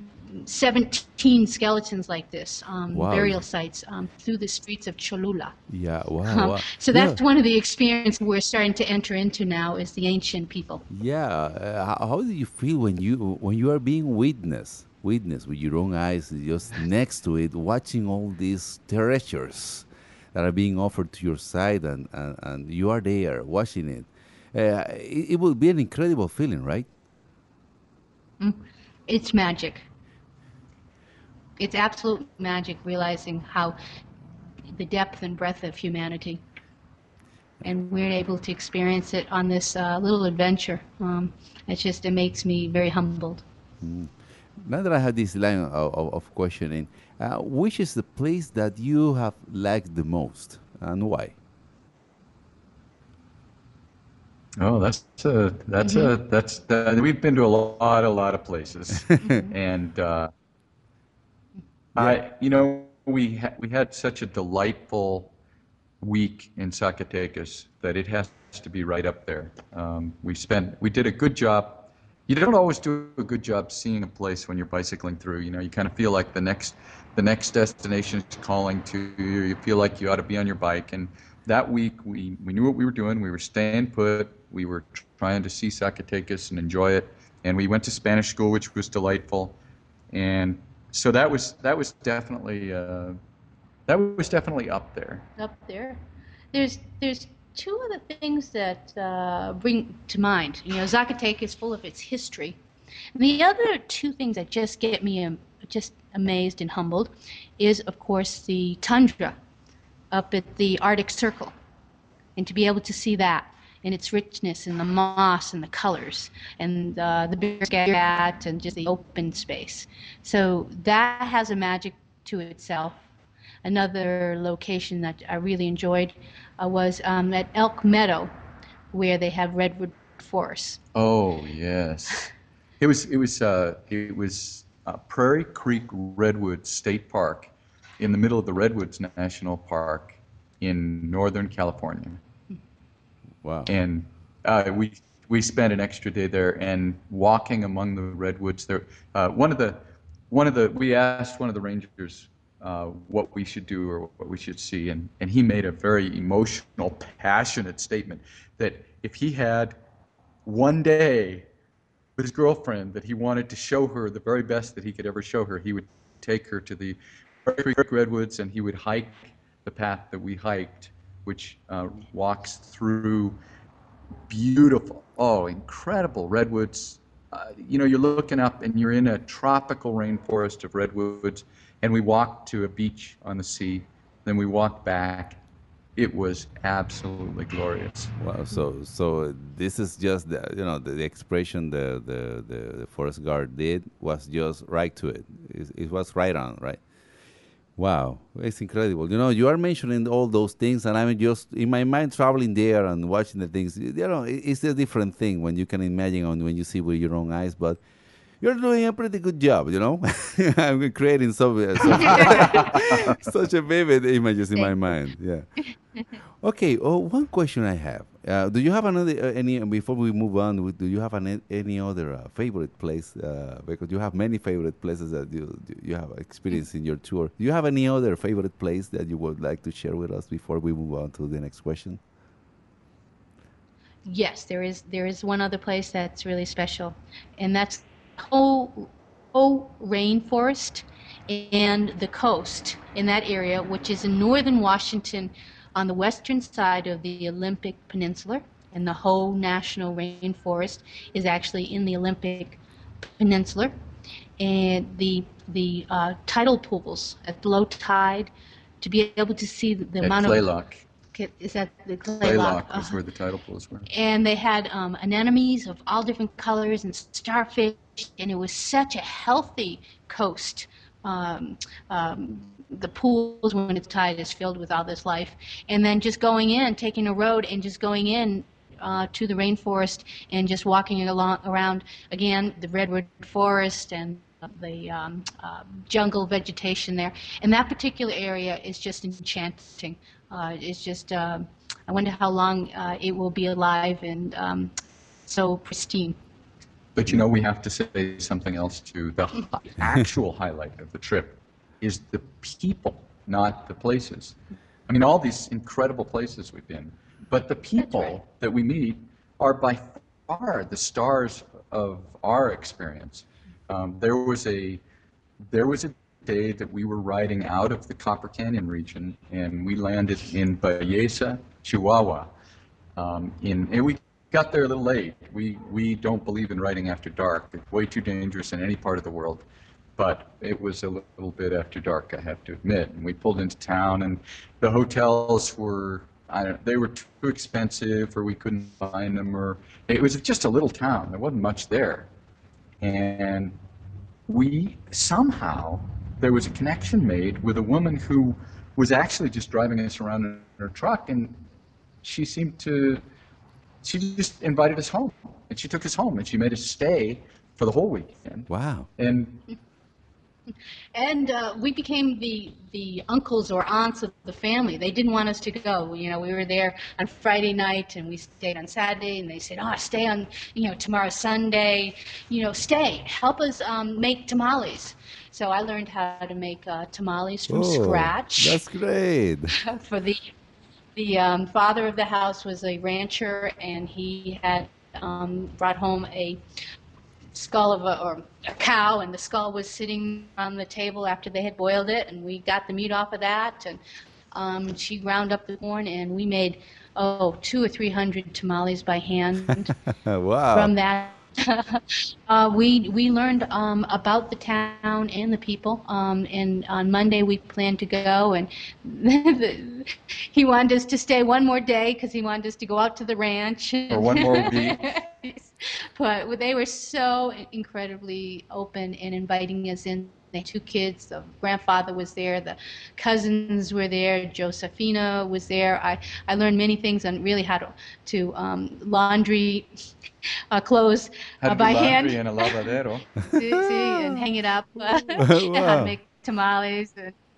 17 skeletons like this, Wow. burial sites through the streets of Cholula. Yeah, wow, wow. So that's Yeah. one of the experiences we're starting to enter into now is the ancient people. Yeah, how do you feel when you are being witness with your own eyes, just next to it, watching all these treasures that are being offered to your side, and you are there watching it? It will be an incredible feeling, right? It's magic. It's absolute magic realizing how the depth and breadth of humanity. And we're able to experience it on this little adventure. It makes me very humbled. Now that I have this line of questioning, which is the place that you have liked the most, and why? Oh, we've been to a lot of places, and we had such a delightful week in Zacatecas that it has to be right up there. We did a good job. You don't always do a good job seeing a place when you're bicycling through. You kind of feel like the next destination is calling to you. You feel like you ought to be on your bike. And that week we knew what we were doing. We were staying put. We were trying to see Zacatecas and enjoy it. And we went to Spanish school, which was delightful. And so that was definitely up there. Up there. There's two other things that bring to mind. Zacatecas is full of its history. And the other two things that just get me just amazed and humbled is, of course, the tundra up at the Arctic Circle. And to be able to see that and its richness and the moss and the colors and the big scat and just the open space. So that has a magic to itself. Another location that I really enjoyed was at Elk Meadow, where they have redwood forests. Oh yes, it was Prairie Creek Redwood State Park, in the middle of the Redwoods National Park in Northern California. Wow. And we spent an extra day there, and walking among the redwoods there. We asked one of the rangers what we should do or what we should see, and he made a very emotional, passionate statement that if he had one day with his girlfriend that he wanted to show her the very best that he could ever show her, he would take her to the Prairie Creek Redwoods, and he would hike the path that we hiked, which walks through beautiful, incredible redwoods, you're looking up and you're in a tropical rainforest of redwoods, and we walked to a beach on the sea, then we walked back. It was absolutely glorious. Wow. So this is just the expression the forest guard did was just right to it. It was right on, right? Wow, it's incredible. You are mentioning all those things, and I'm just in my mind traveling there and watching the things. It's a different thing when you can imagine and when you see with your own eyes. But you're doing a pretty good job. I'm creating such a vivid images in my mind. Yeah. Okay. Oh, one question I have. Do you have another any before we move on? Do you have any other favorite place? Because you have many favorite places that you have experienced in your tour. Do you have any other favorite place that you would like to share with us before we move on to the next question? Yes, there is one other place that's really special, and that's whole rainforest and the coast in that area, which is in northern Washington on the western side of the Olympic Peninsula, and the whole national rainforest is actually in the Olympic Peninsula, and the tidal pools at low tide to be able to see the At amount of Claylock. is that the Claylock Claylock? was where the tidal pools were. And they had anemones of all different colors and starfish, and it was such a healthy coast. Um, the pools, when it's tide, is filled with all this life. And then just going in, taking a road and just going in to the rainforest and just walking around, again, the redwood forest and the jungle vegetation there. And that particular area is just enchanting. It's just, I wonder how long it will be alive and so pristine. But we have to say something else too. The actual highlight of the trip is the people, not the places. I mean, all these incredible places we've been, but the people that we meet are by far the stars of our experience. There was a day that we were riding out of the Copper Canyon region, and we landed in Bayesa, Chihuahua. And we got there a little late. We don't believe in riding after dark. It's way too dangerous in any part of the world. But it was a little bit after dark, I have to admit. And we pulled into town, and the hotels were, they were too expensive, or we couldn't find them, or it was just a little town. There wasn't much there. And there was a connection made with a woman who was actually just driving us around in her truck, and she just invited us home, and she took us home, and she made us stay for the whole weekend. Wow. And we became the uncles or aunts of the family. They didn't want us to go. We were there on Friday night, and we stayed on Saturday, and they said, stay on, tomorrow Sunday. Stay. Help us make tamales. So I learned how to make tamales from scratch. That's great. For the father of the house was a rancher, and he had brought home a skull of a cow, and the skull was sitting on the table after they had boiled it, and we got the meat off of that, and she ground up the corn, and we made 200 or 300 tamales by hand. Wow. From that. We learned about the town and the people, and on Monday we planned to go, and he wanted us to stay one more day because he wanted us to go out to the ranch. Or one more week. But they were so incredibly open and inviting us in. They had 2 kids. The grandfather was there. The cousins were there. Josephina was there. I learned many things on really how to laundry clothes by hand. In a lavadero. And hang it up. Wow. How to make tamales.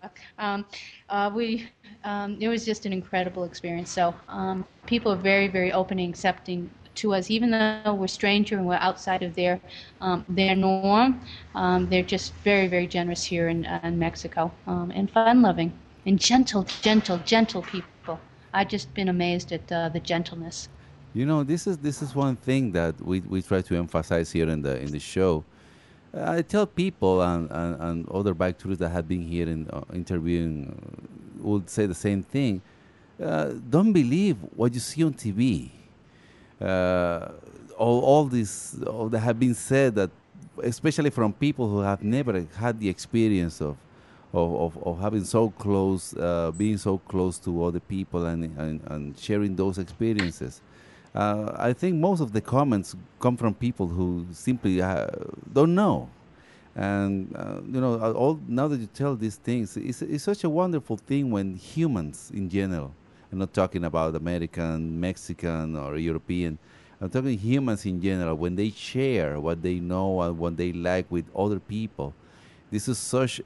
It was just an incredible experience. So people are very, very open and accepting to us, even though we're stranger and we're outside of their norm. They're just very, very generous here in Mexico, and fun-loving and gentle people. I've just been amazed at the gentleness. This is one thing that we try to emphasize here in the show. I tell people and other bike tourists that have been here and interviewing would say the same thing. Don't believe what you see on TV. all this all that have been said, that especially from people who have never had the experience of having so close, being so close to other people, and sharing those experiences. I think most of the comments come from people who simply don't know. And all now that you tell these things, it's such a wonderful thing when humans in general, I'm not talking about American, Mexican, or European. I'm talking humans in general, when they share what they know and what they like with other people. This is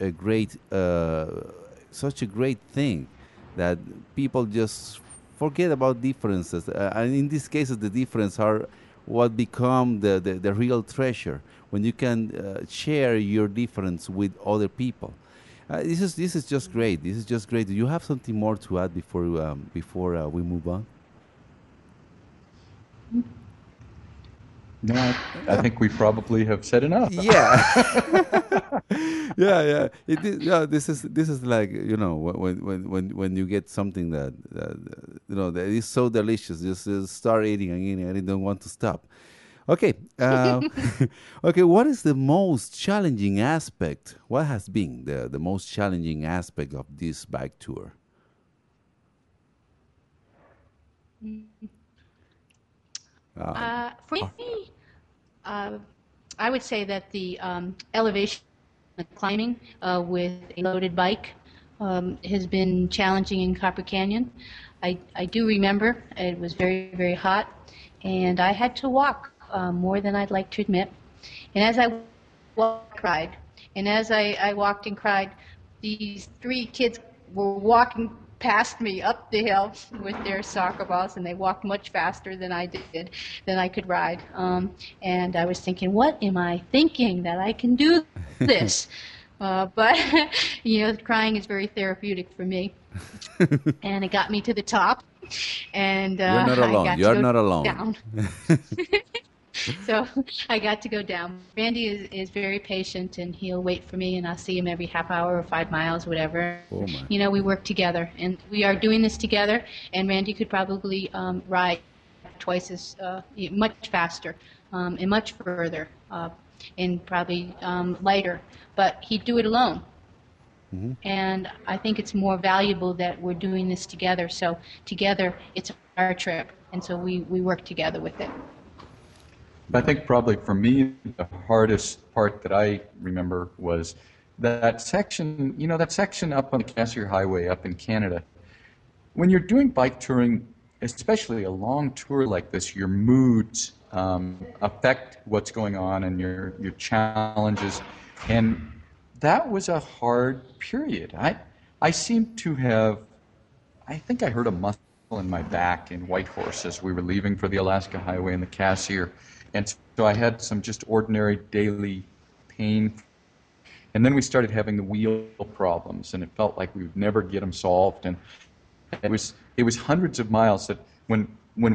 such a great thing, that people just forget about differences. And in these cases, the difference are what become the real treasure, when you can share your difference with other people. This is just great. This is just great. Do you have something more to add before we move on? No, I think we probably have said enough. Yeah. Yeah. Yeah. This is like, when you get something that is so delicious, just start eating and eating, and you don't want to stop. Okay. Okay. What is the most challenging aspect? What has been the most challenging aspect of this bike tour? Uh, For me, uh, I would say that the elevation, the climbing with a loaded bike has been challenging in Copper Canyon. I do remember it was very, very hot, and I had to walk more than I'd like to admit. And as I walked, I cried. And as I walked and cried, these three kids were walking past me up the hill with their soccer balls, and they walked much faster than I did, than I could ride. And I was thinking, what am I thinking that I can do this? But crying is very therapeutic for me, and it got me to the top, and you're not I alone. got to You're go not alone. down. So I got to go down. Randy is very patient, and he'll wait for me, and I'll see him every half hour or 5 miles, whatever. Oh my. We work together, and we are doing this together, and Randy could probably ride twice as much faster and much further and probably lighter, but he'd do it alone. And I think it's more valuable that we're doing this together. So together, it's our trip, and so we work together with it. I think probably for me, the hardest part that I remember was that section, that section up on the Cassiar Highway up in Canada. When you're doing bike touring, especially a long tour like this, your moods affect what's going on and your challenges. And that was a hard period. I seem to have, I think I hurt a muscle in my back in Whitehorse as we were leaving for the Alaska Highway and the Cassiar. And so I had some just ordinary daily pain. And then we started having the wheel problems, and it felt like we would never get them solved. And it was hundreds of miles that when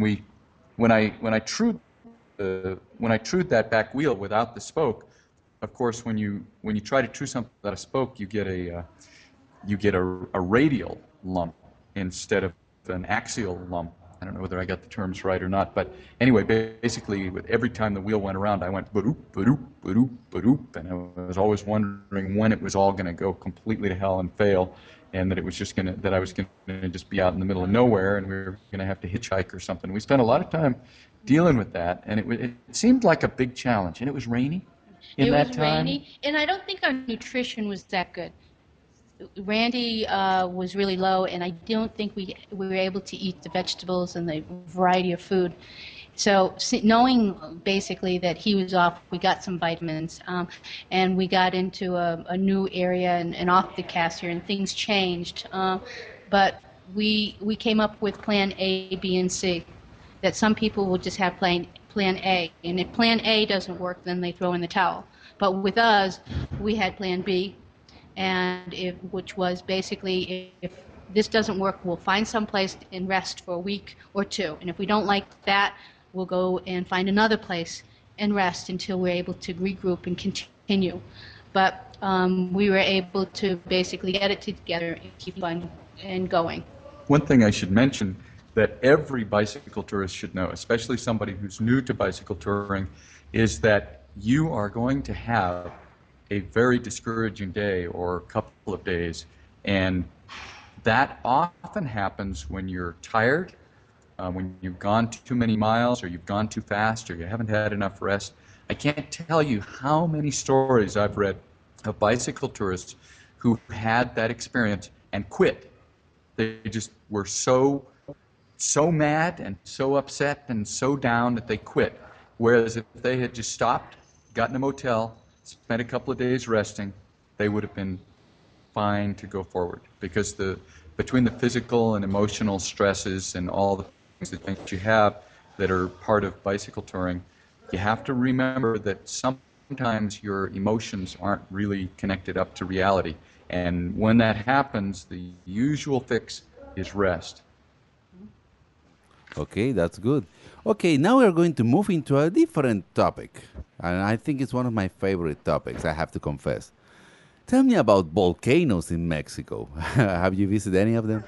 I trued that back wheel without the spoke, of course when you try to true something without a spoke, you get a radial lump instead of an axial lump. I don't know whether I got the terms right or not, but anyway, basically, with every time the wheel went around, I went ba-doop, ba-doop, ba-doop, ba-doop, and I was always wondering when it was all going to go completely to hell and fail, and that I was going to just be out in the middle of nowhere, and we were going to have to hitchhike or something. We spent a lot of time dealing with that, and it seemed like a big challenge, and it was rainy in that time. It was rainy, and I don't think our nutrition was that good. Randy was really low, and I don't think we were able to eat the vegetables and the variety of food. So knowing basically that he was off, we got some vitamins, and we got into a new area and off the Cassiar, and things changed. But we came up with Plan A, B, and C. That some people will just have Plan A, and if Plan A doesn't work, then they throw in the towel. But with us, we had Plan B. Which was basically, if this doesn't work, we'll find some place and rest for a week or two. And if we don't like that, we'll go and find another place and rest until we're able to regroup and continue. But we were able to basically get it together and keep on and going. One thing I should mention that every bicycle tourist should know, especially somebody who's new to bicycle touring, is that you are going to have a very discouraging day or a couple of days. And that often happens when you're tired, when you've gone too many miles, or you've gone too fast, or you haven't had enough rest. I can't tell you how many stories I've read of bicycle tourists who had that experience and quit. They just were so mad and so upset and so down that they quit. Whereas if they had just stopped, gotten a motel, spent a couple of days resting, they would have been fine to go forward. Because between the physical and emotional stresses and all the things you have that are part of bicycle touring, you have to remember that sometimes your emotions aren't really connected up to reality. And when that happens, the usual fix is rest. Okay, that's good. Okay, now we're going to move into a different topic. And I think it's one of my favorite topics, I have to confess. Tell me about volcanoes in Mexico. Have you visited any of them?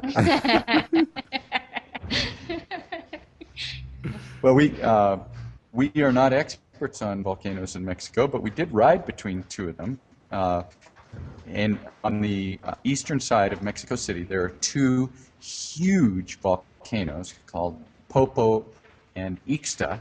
Well, we are not experts on volcanoes in Mexico, but we did ride between two of them. And on the eastern side of Mexico City, there are two huge volcanoes called Popo and Ixta.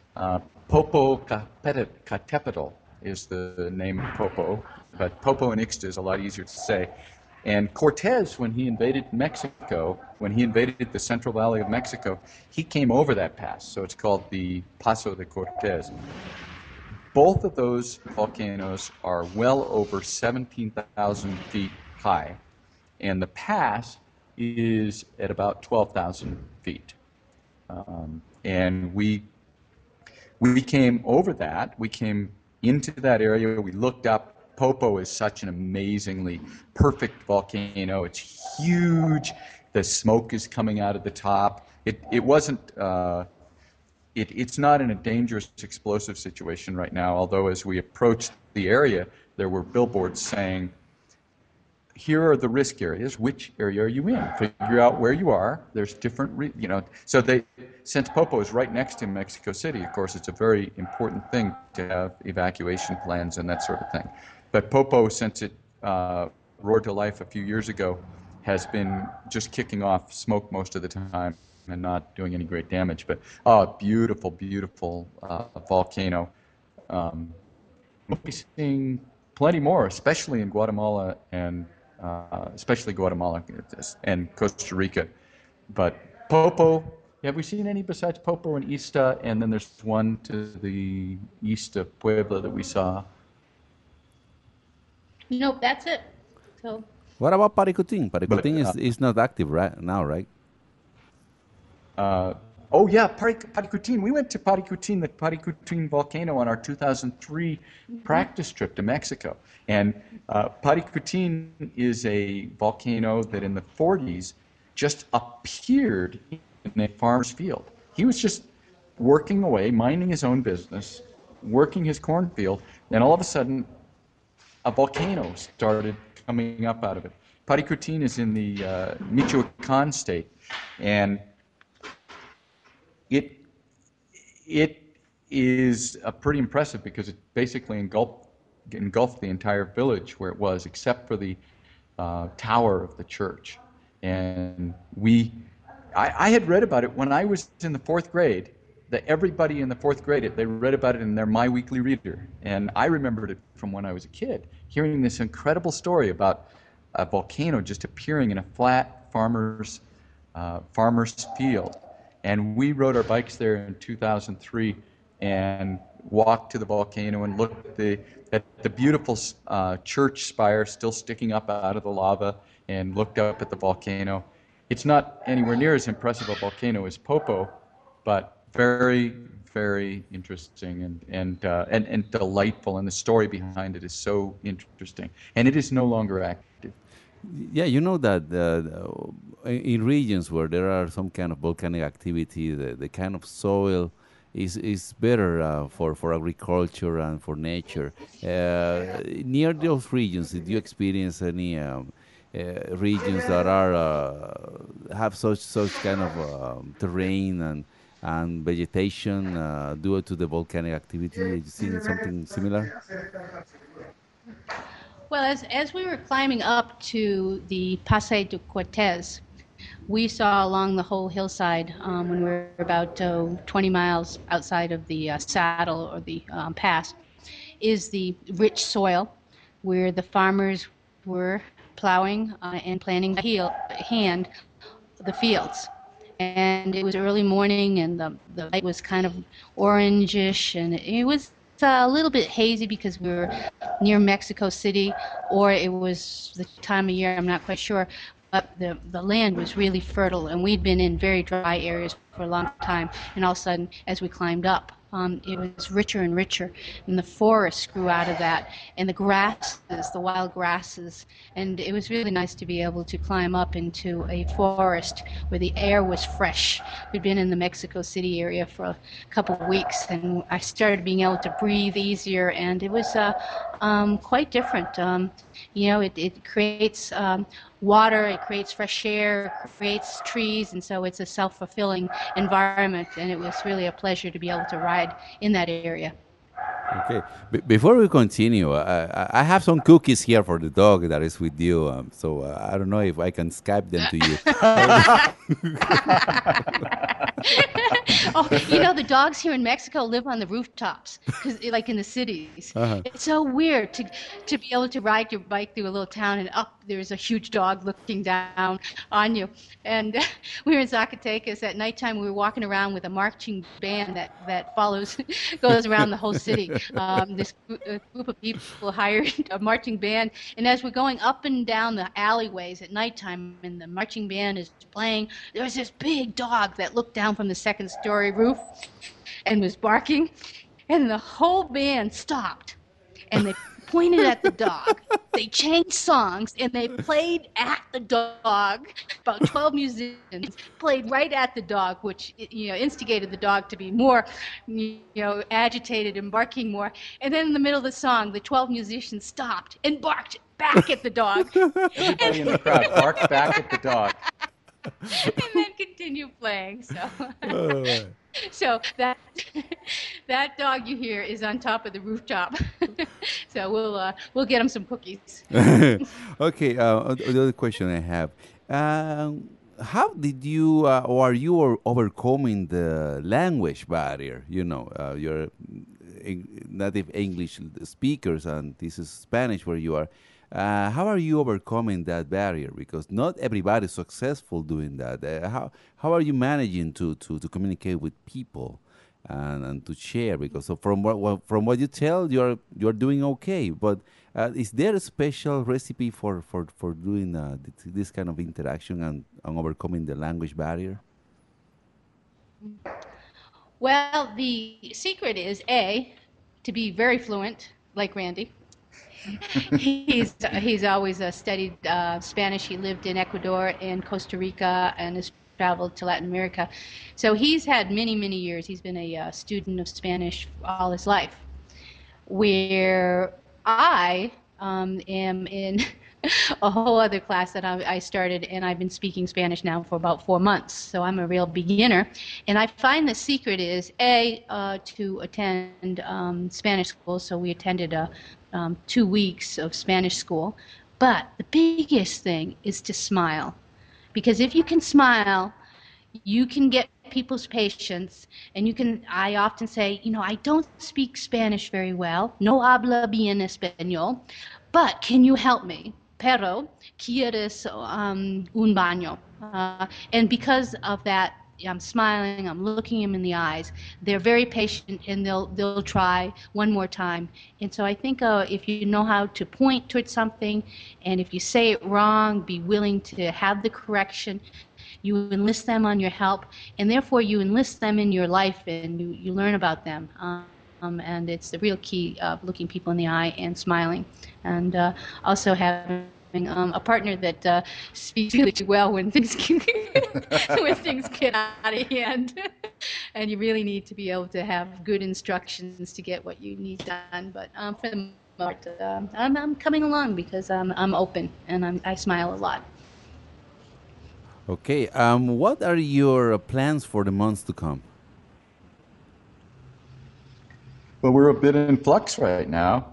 Popocatépetl is the name of Popo, but Popo and Ixta is a lot easier to say. And Cortez, when he invaded Mexico, when he invaded the Central Valley of Mexico, he came over that pass, so it's called the Paso de Cortez. Both of those volcanoes are well over 17,000 feet high, and the pass is at about 12,000 feet. And we came over that. We came into that area. We looked up. Popo is such an amazingly perfect volcano. It's huge. The smoke is coming out of the top. It wasn't. It's not in a dangerous explosive situation right now. Although as we approached the area, there were billboards saying, "Here are the risk areas. Which area are you in? Figure out where you are." There's different, So since Popo is right next to Mexico City, of course, it's a very important thing to have evacuation plans and that sort of thing. But Popo, since it roared to life a few years ago, has been just kicking off smoke most of the time and not doing any great damage. But beautiful, beautiful volcano. We'll be seeing plenty more, especially in Guatemala and Costa Rica. But Popo, have we seen any besides Popo and Ixta? And then there's one to the east of Puebla that we saw. Nope, that's it. So What about Paricutin? Paricutin But, is not active right now, right? Oh yeah, Paricutin. We went to Paricutin, the Paricutin volcano, on our 2003 practice trip to Mexico. And Paricutin is a volcano that in the 40s just appeared in a farmer's field. He was just working away, minding his own business, working his cornfield, and all of a sudden a volcano started coming up out of it. Paricutin is in the Michoacan state, and it is pretty impressive because it basically engulfed the entire village where it was, except for the tower of the church. And I had read about it when I was in the fourth grade. That everybody in the fourth grade, they read about it in their My Weekly Reader. And I remembered it from when I was a kid, hearing this incredible story about a volcano just appearing in a flat farmer's field. And we rode our bikes there in 2003 and walked to the volcano and looked at the beautiful church spire still sticking up out of the lava, and looked up at the volcano. It's not anywhere near as impressive a volcano as Popo, but very, very interesting and delightful, and the story behind it is so interesting. And it is no longer active. Yeah, you know that in regions where there are some kind of volcanic activity, the kind of soil is better for agriculture and for nature. Near those regions, did you experience regions that are have such kind of terrain and vegetation due to the volcanic activity? Have you seen something similar? Well, as we were climbing up to the Paso de Cortez, we saw along the whole hillside when we were about 20 miles outside of the saddle or the pass, is the rich soil where the farmers were plowing and planting by hand the fields. And it was early morning, and the light was kind of orangish, and it was a little bit hazy because we were near Mexico City, or it was the time of year, I'm not quite sure. But the land was really fertile, and we'd been in very dry areas for a long time. And all of a sudden, as we climbed up, it was richer and richer, and the forests grew out of that, and the grasses, the wild grasses, and it was really nice to be able to climb up into a forest where the air was fresh. We'd been in the Mexico City area for a couple of weeks, and I started being able to breathe easier, and it was quite different. It creates water, it creates fresh air, it creates trees, and so it's a self-fulfilling environment, and it was really a pleasure to be able to ride in that area. Okay. Before we continue, I have some cookies here for the dog that is with you. So I don't know if I can Skype them to you. Oh, the dogs here in Mexico live on the rooftops, like in the cities. Uh-huh. It's so weird to be able to ride your bike through a little town and up there's a huge dog looking down on you. And we were in Zacatecas at nighttime. We were walking around with a marching band that goes around the whole city. This group of people hired a marching band, and as we're going up and down the alleyways at nighttime and the marching band is playing, there was this big dog that looked down from the second-story roof and was barking, and the whole band stopped, and they pointed at the dog. They changed songs, and they played at the dog. About 12 musicians played right at the dog, which instigated the dog to be more agitated and barking more. And then in the middle of the song, the 12 musicians stopped and barked back at the dog. Everybody in the crowd barked back at the dog. And then continue playing. Oh, So that dog you hear is on top of the rooftop. So we'll get him some cookies. okay. The other question I have: how did you or are you overcoming the language barrier? You're native English speakers, and this is Spanish where you are. How are you overcoming that barrier? Because not everybody is successful doing that. How are you managing to communicate with people and to share? Because from what you tell, you're doing okay. But is there a special recipe for doing this kind of interaction and overcoming the language barrier? Well, the secret is to be very fluent, like Randy. He's always studied Spanish. He lived in Ecuador and Costa Rica and has traveled to Latin America. So he's had many, many years. He's been a student of Spanish all his life. Where I am in a whole other class that I started, and I've been speaking Spanish now for about 4 months. So I'm a real beginner. And I find the secret is, to attend Spanish school. So we attended 2 weeks of Spanish school. But the biggest thing is to smile. Because if you can smile, you can get people's patience, and I often say, I don't speak Spanish very well, no habla bien español, but can you help me? Pero quieres un baño? And because of that, I'm smiling, I'm looking them in the eyes. They're very patient, and they'll try one more time. And so I think if you know how to point towards something, and if you say it wrong, be willing to have the correction. You enlist them on your help, and therefore you enlist them in your life, and you learn about them. And it's the real key of looking people in the eye and smiling, and also having a partner that speaks really well when things get out of hand. And you really need to be able to have good instructions to get what you need done. But for the part. I'm coming along because I'm open and I smile a lot. Okay. What are your plans for the months to come? Well, we're a bit in flux right now.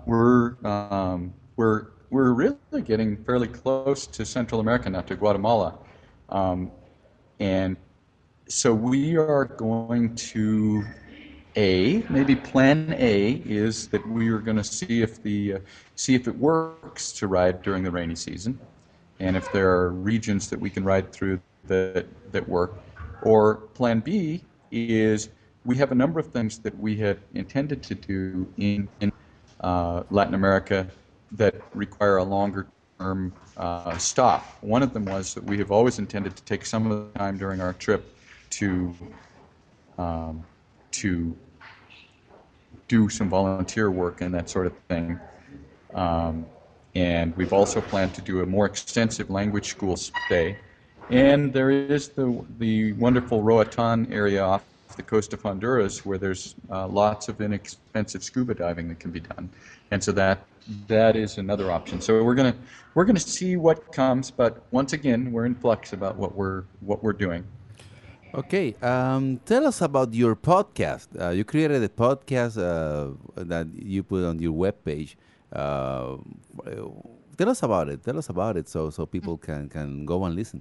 We're really getting fairly close to Central America now, to Guatemala, and so we are going to maybe plan A is that we are going to see if it works to ride during the rainy season, and if there are regions that we can ride through that work. Or plan B is we have a number of things that we had intended to do in Latin America that require a longer term stop. One of them was that we have always intended to take some of the time during our trip to um, to do some volunteer work and that sort of thing. Um, and we've also planned to do a more extensive language school stay. And there is the wonderful Roatan area off the coast of Honduras where there's lots of inexpensive scuba diving that can be done. And so that is another option. So we're gonna see what comes, but once again, we're in flux about what we're doing. Okay, tell us about your podcast. You created a podcast that you put on your webpage. Uh, Tell us about it. Tell us about it so people can go and listen.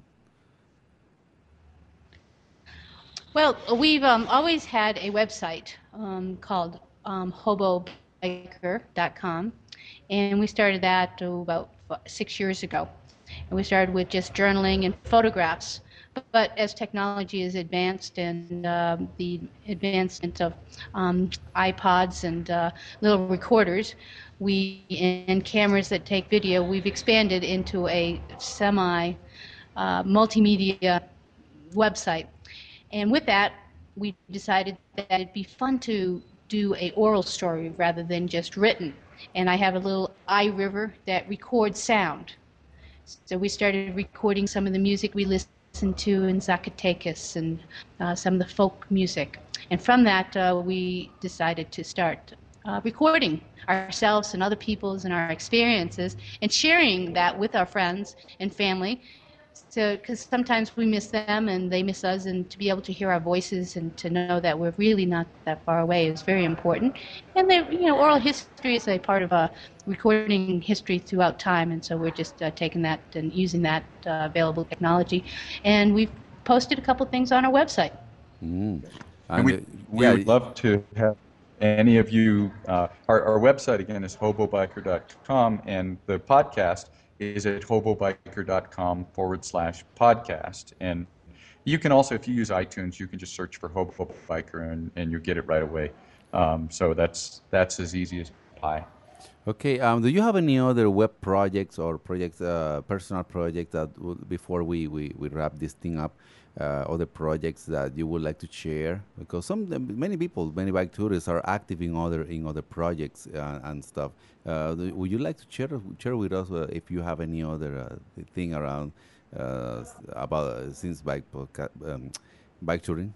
Well, we've always had a website called hobobiker.com, and we started that about 6 years ago. And we started with just journaling and photographs. But as technology has advanced and the advancement of iPods and little recorders, and cameras that take video, we've expanded into a multimedia website. And with that, we decided that it'd be fun to do a oral story rather than just written. And I have a little iRiver that records sound. So we started recording some of the music we listened to in Zacatecas and some of the folk music. And from that, we decided to start recording ourselves and other people's and our experiences and sharing that with our friends and family. So, because sometimes we miss them and they miss us, and to be able to hear our voices and to know that we're really not that far away is very important. And oral history is a part of recording history throughout time, and so we're just taking that and using that available technology. And we've posted a couple things on our website. Mm. And And we would love to have any of you. Our website again is hobobiker.com, and the podcast is at hobobiker.com/podcast. And you can also, if you use iTunes, you can just search for Hobo Biker and you get it right away. So that's as easy as pie. Okay. Do you have any other web projects or projects, personal projects that before we wrap this thing up, other projects that you would like to share? Because many people, many bike tourists are active in other projects and stuff. Would you like to share with us if you have any other thing around about since bike touring?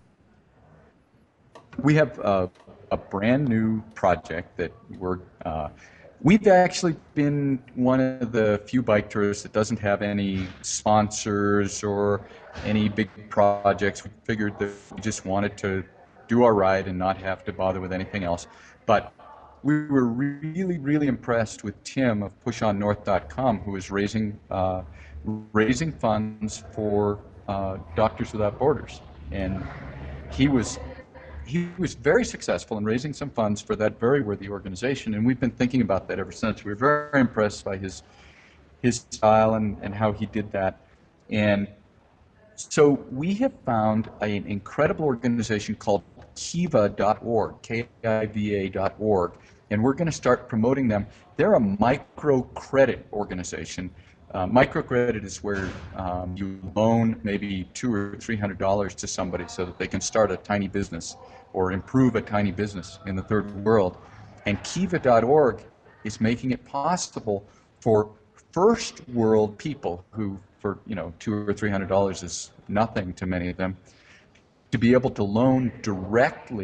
We have a brand new project that we've actually been one of the few bike tourists that doesn't have any sponsors or any big projects. We figured that we just wanted to do our ride and not have to bother with anything else. But we were really, really impressed with Tim of PushOnNorth.com, who is raising funds for Doctors Without Borders, and he was very successful in raising some funds for that very worthy organization, and we've been thinking about that ever since. We were very impressed by his style and how he did that. And so we have found an incredible organization called Kiva.org, Kiva.org, and we're going to start promoting them. They're a microcredit organization. Microcredit is where you loan maybe $200 or $300 to somebody so that they can start a tiny business or improve a tiny business in the third world. And Kiva.org is making it possible for first world people who, for $200 or $300 is nothing to many of them, to be able to loan directly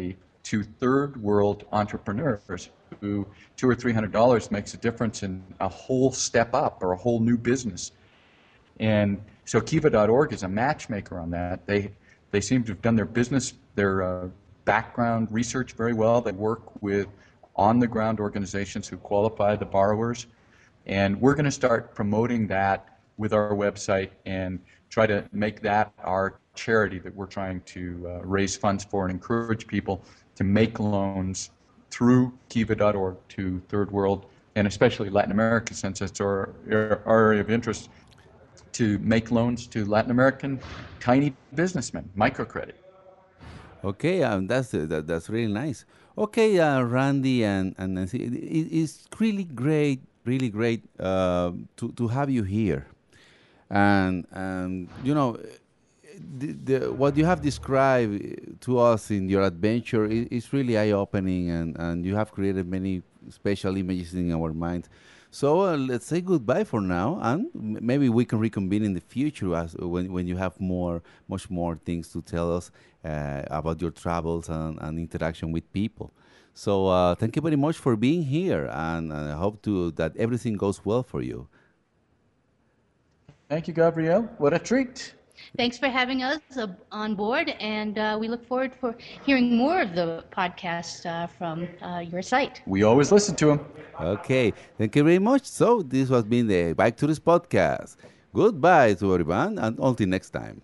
to third world entrepreneurs who $200 or $300 makes a difference in a whole step up or a whole new business. And so Kiva.org is a matchmaker on that. They seem to have done their background research very well. They work with on-the-ground organizations who qualify the borrowers. And we're going to start promoting that with our website and try to make that our charity that we're trying to raise funds for and encourage people to make loans through Kiva.org to third world and especially Latin America, since it's our area of interest, to make loans to Latin American tiny businessmen, microcredit. Okay, that's really nice. Okay, Randy and Nancy, it's really great to have you here, and you know, what you have described to us in your adventure is really eye-opening, and you have created many special images in our minds. So let's say goodbye for now, and maybe we can reconvene in the future as when you have much more things to tell us about your travels and interaction with people. So thank you very much for being here, and I hope that everything goes well for you. Thank you, Gabriel. What a treat. Thanks for having us on board, and we look forward for hearing more of the podcast from your site. We always listen to them. Okay, thank you very much. So this has been the Bike Tourist Podcast. Goodbye to everyone, and until next time.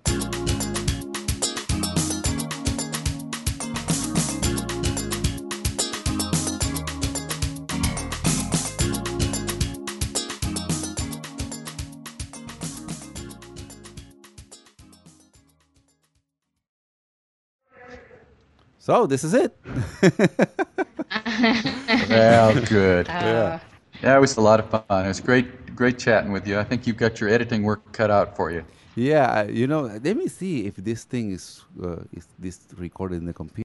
So this is it. Well, good. Yeah. Yeah, it was a lot of fun. It was great chatting with you. I think you've got your editing work cut out for you. Yeah, you know, let me see if this thing is this recorded in the computer.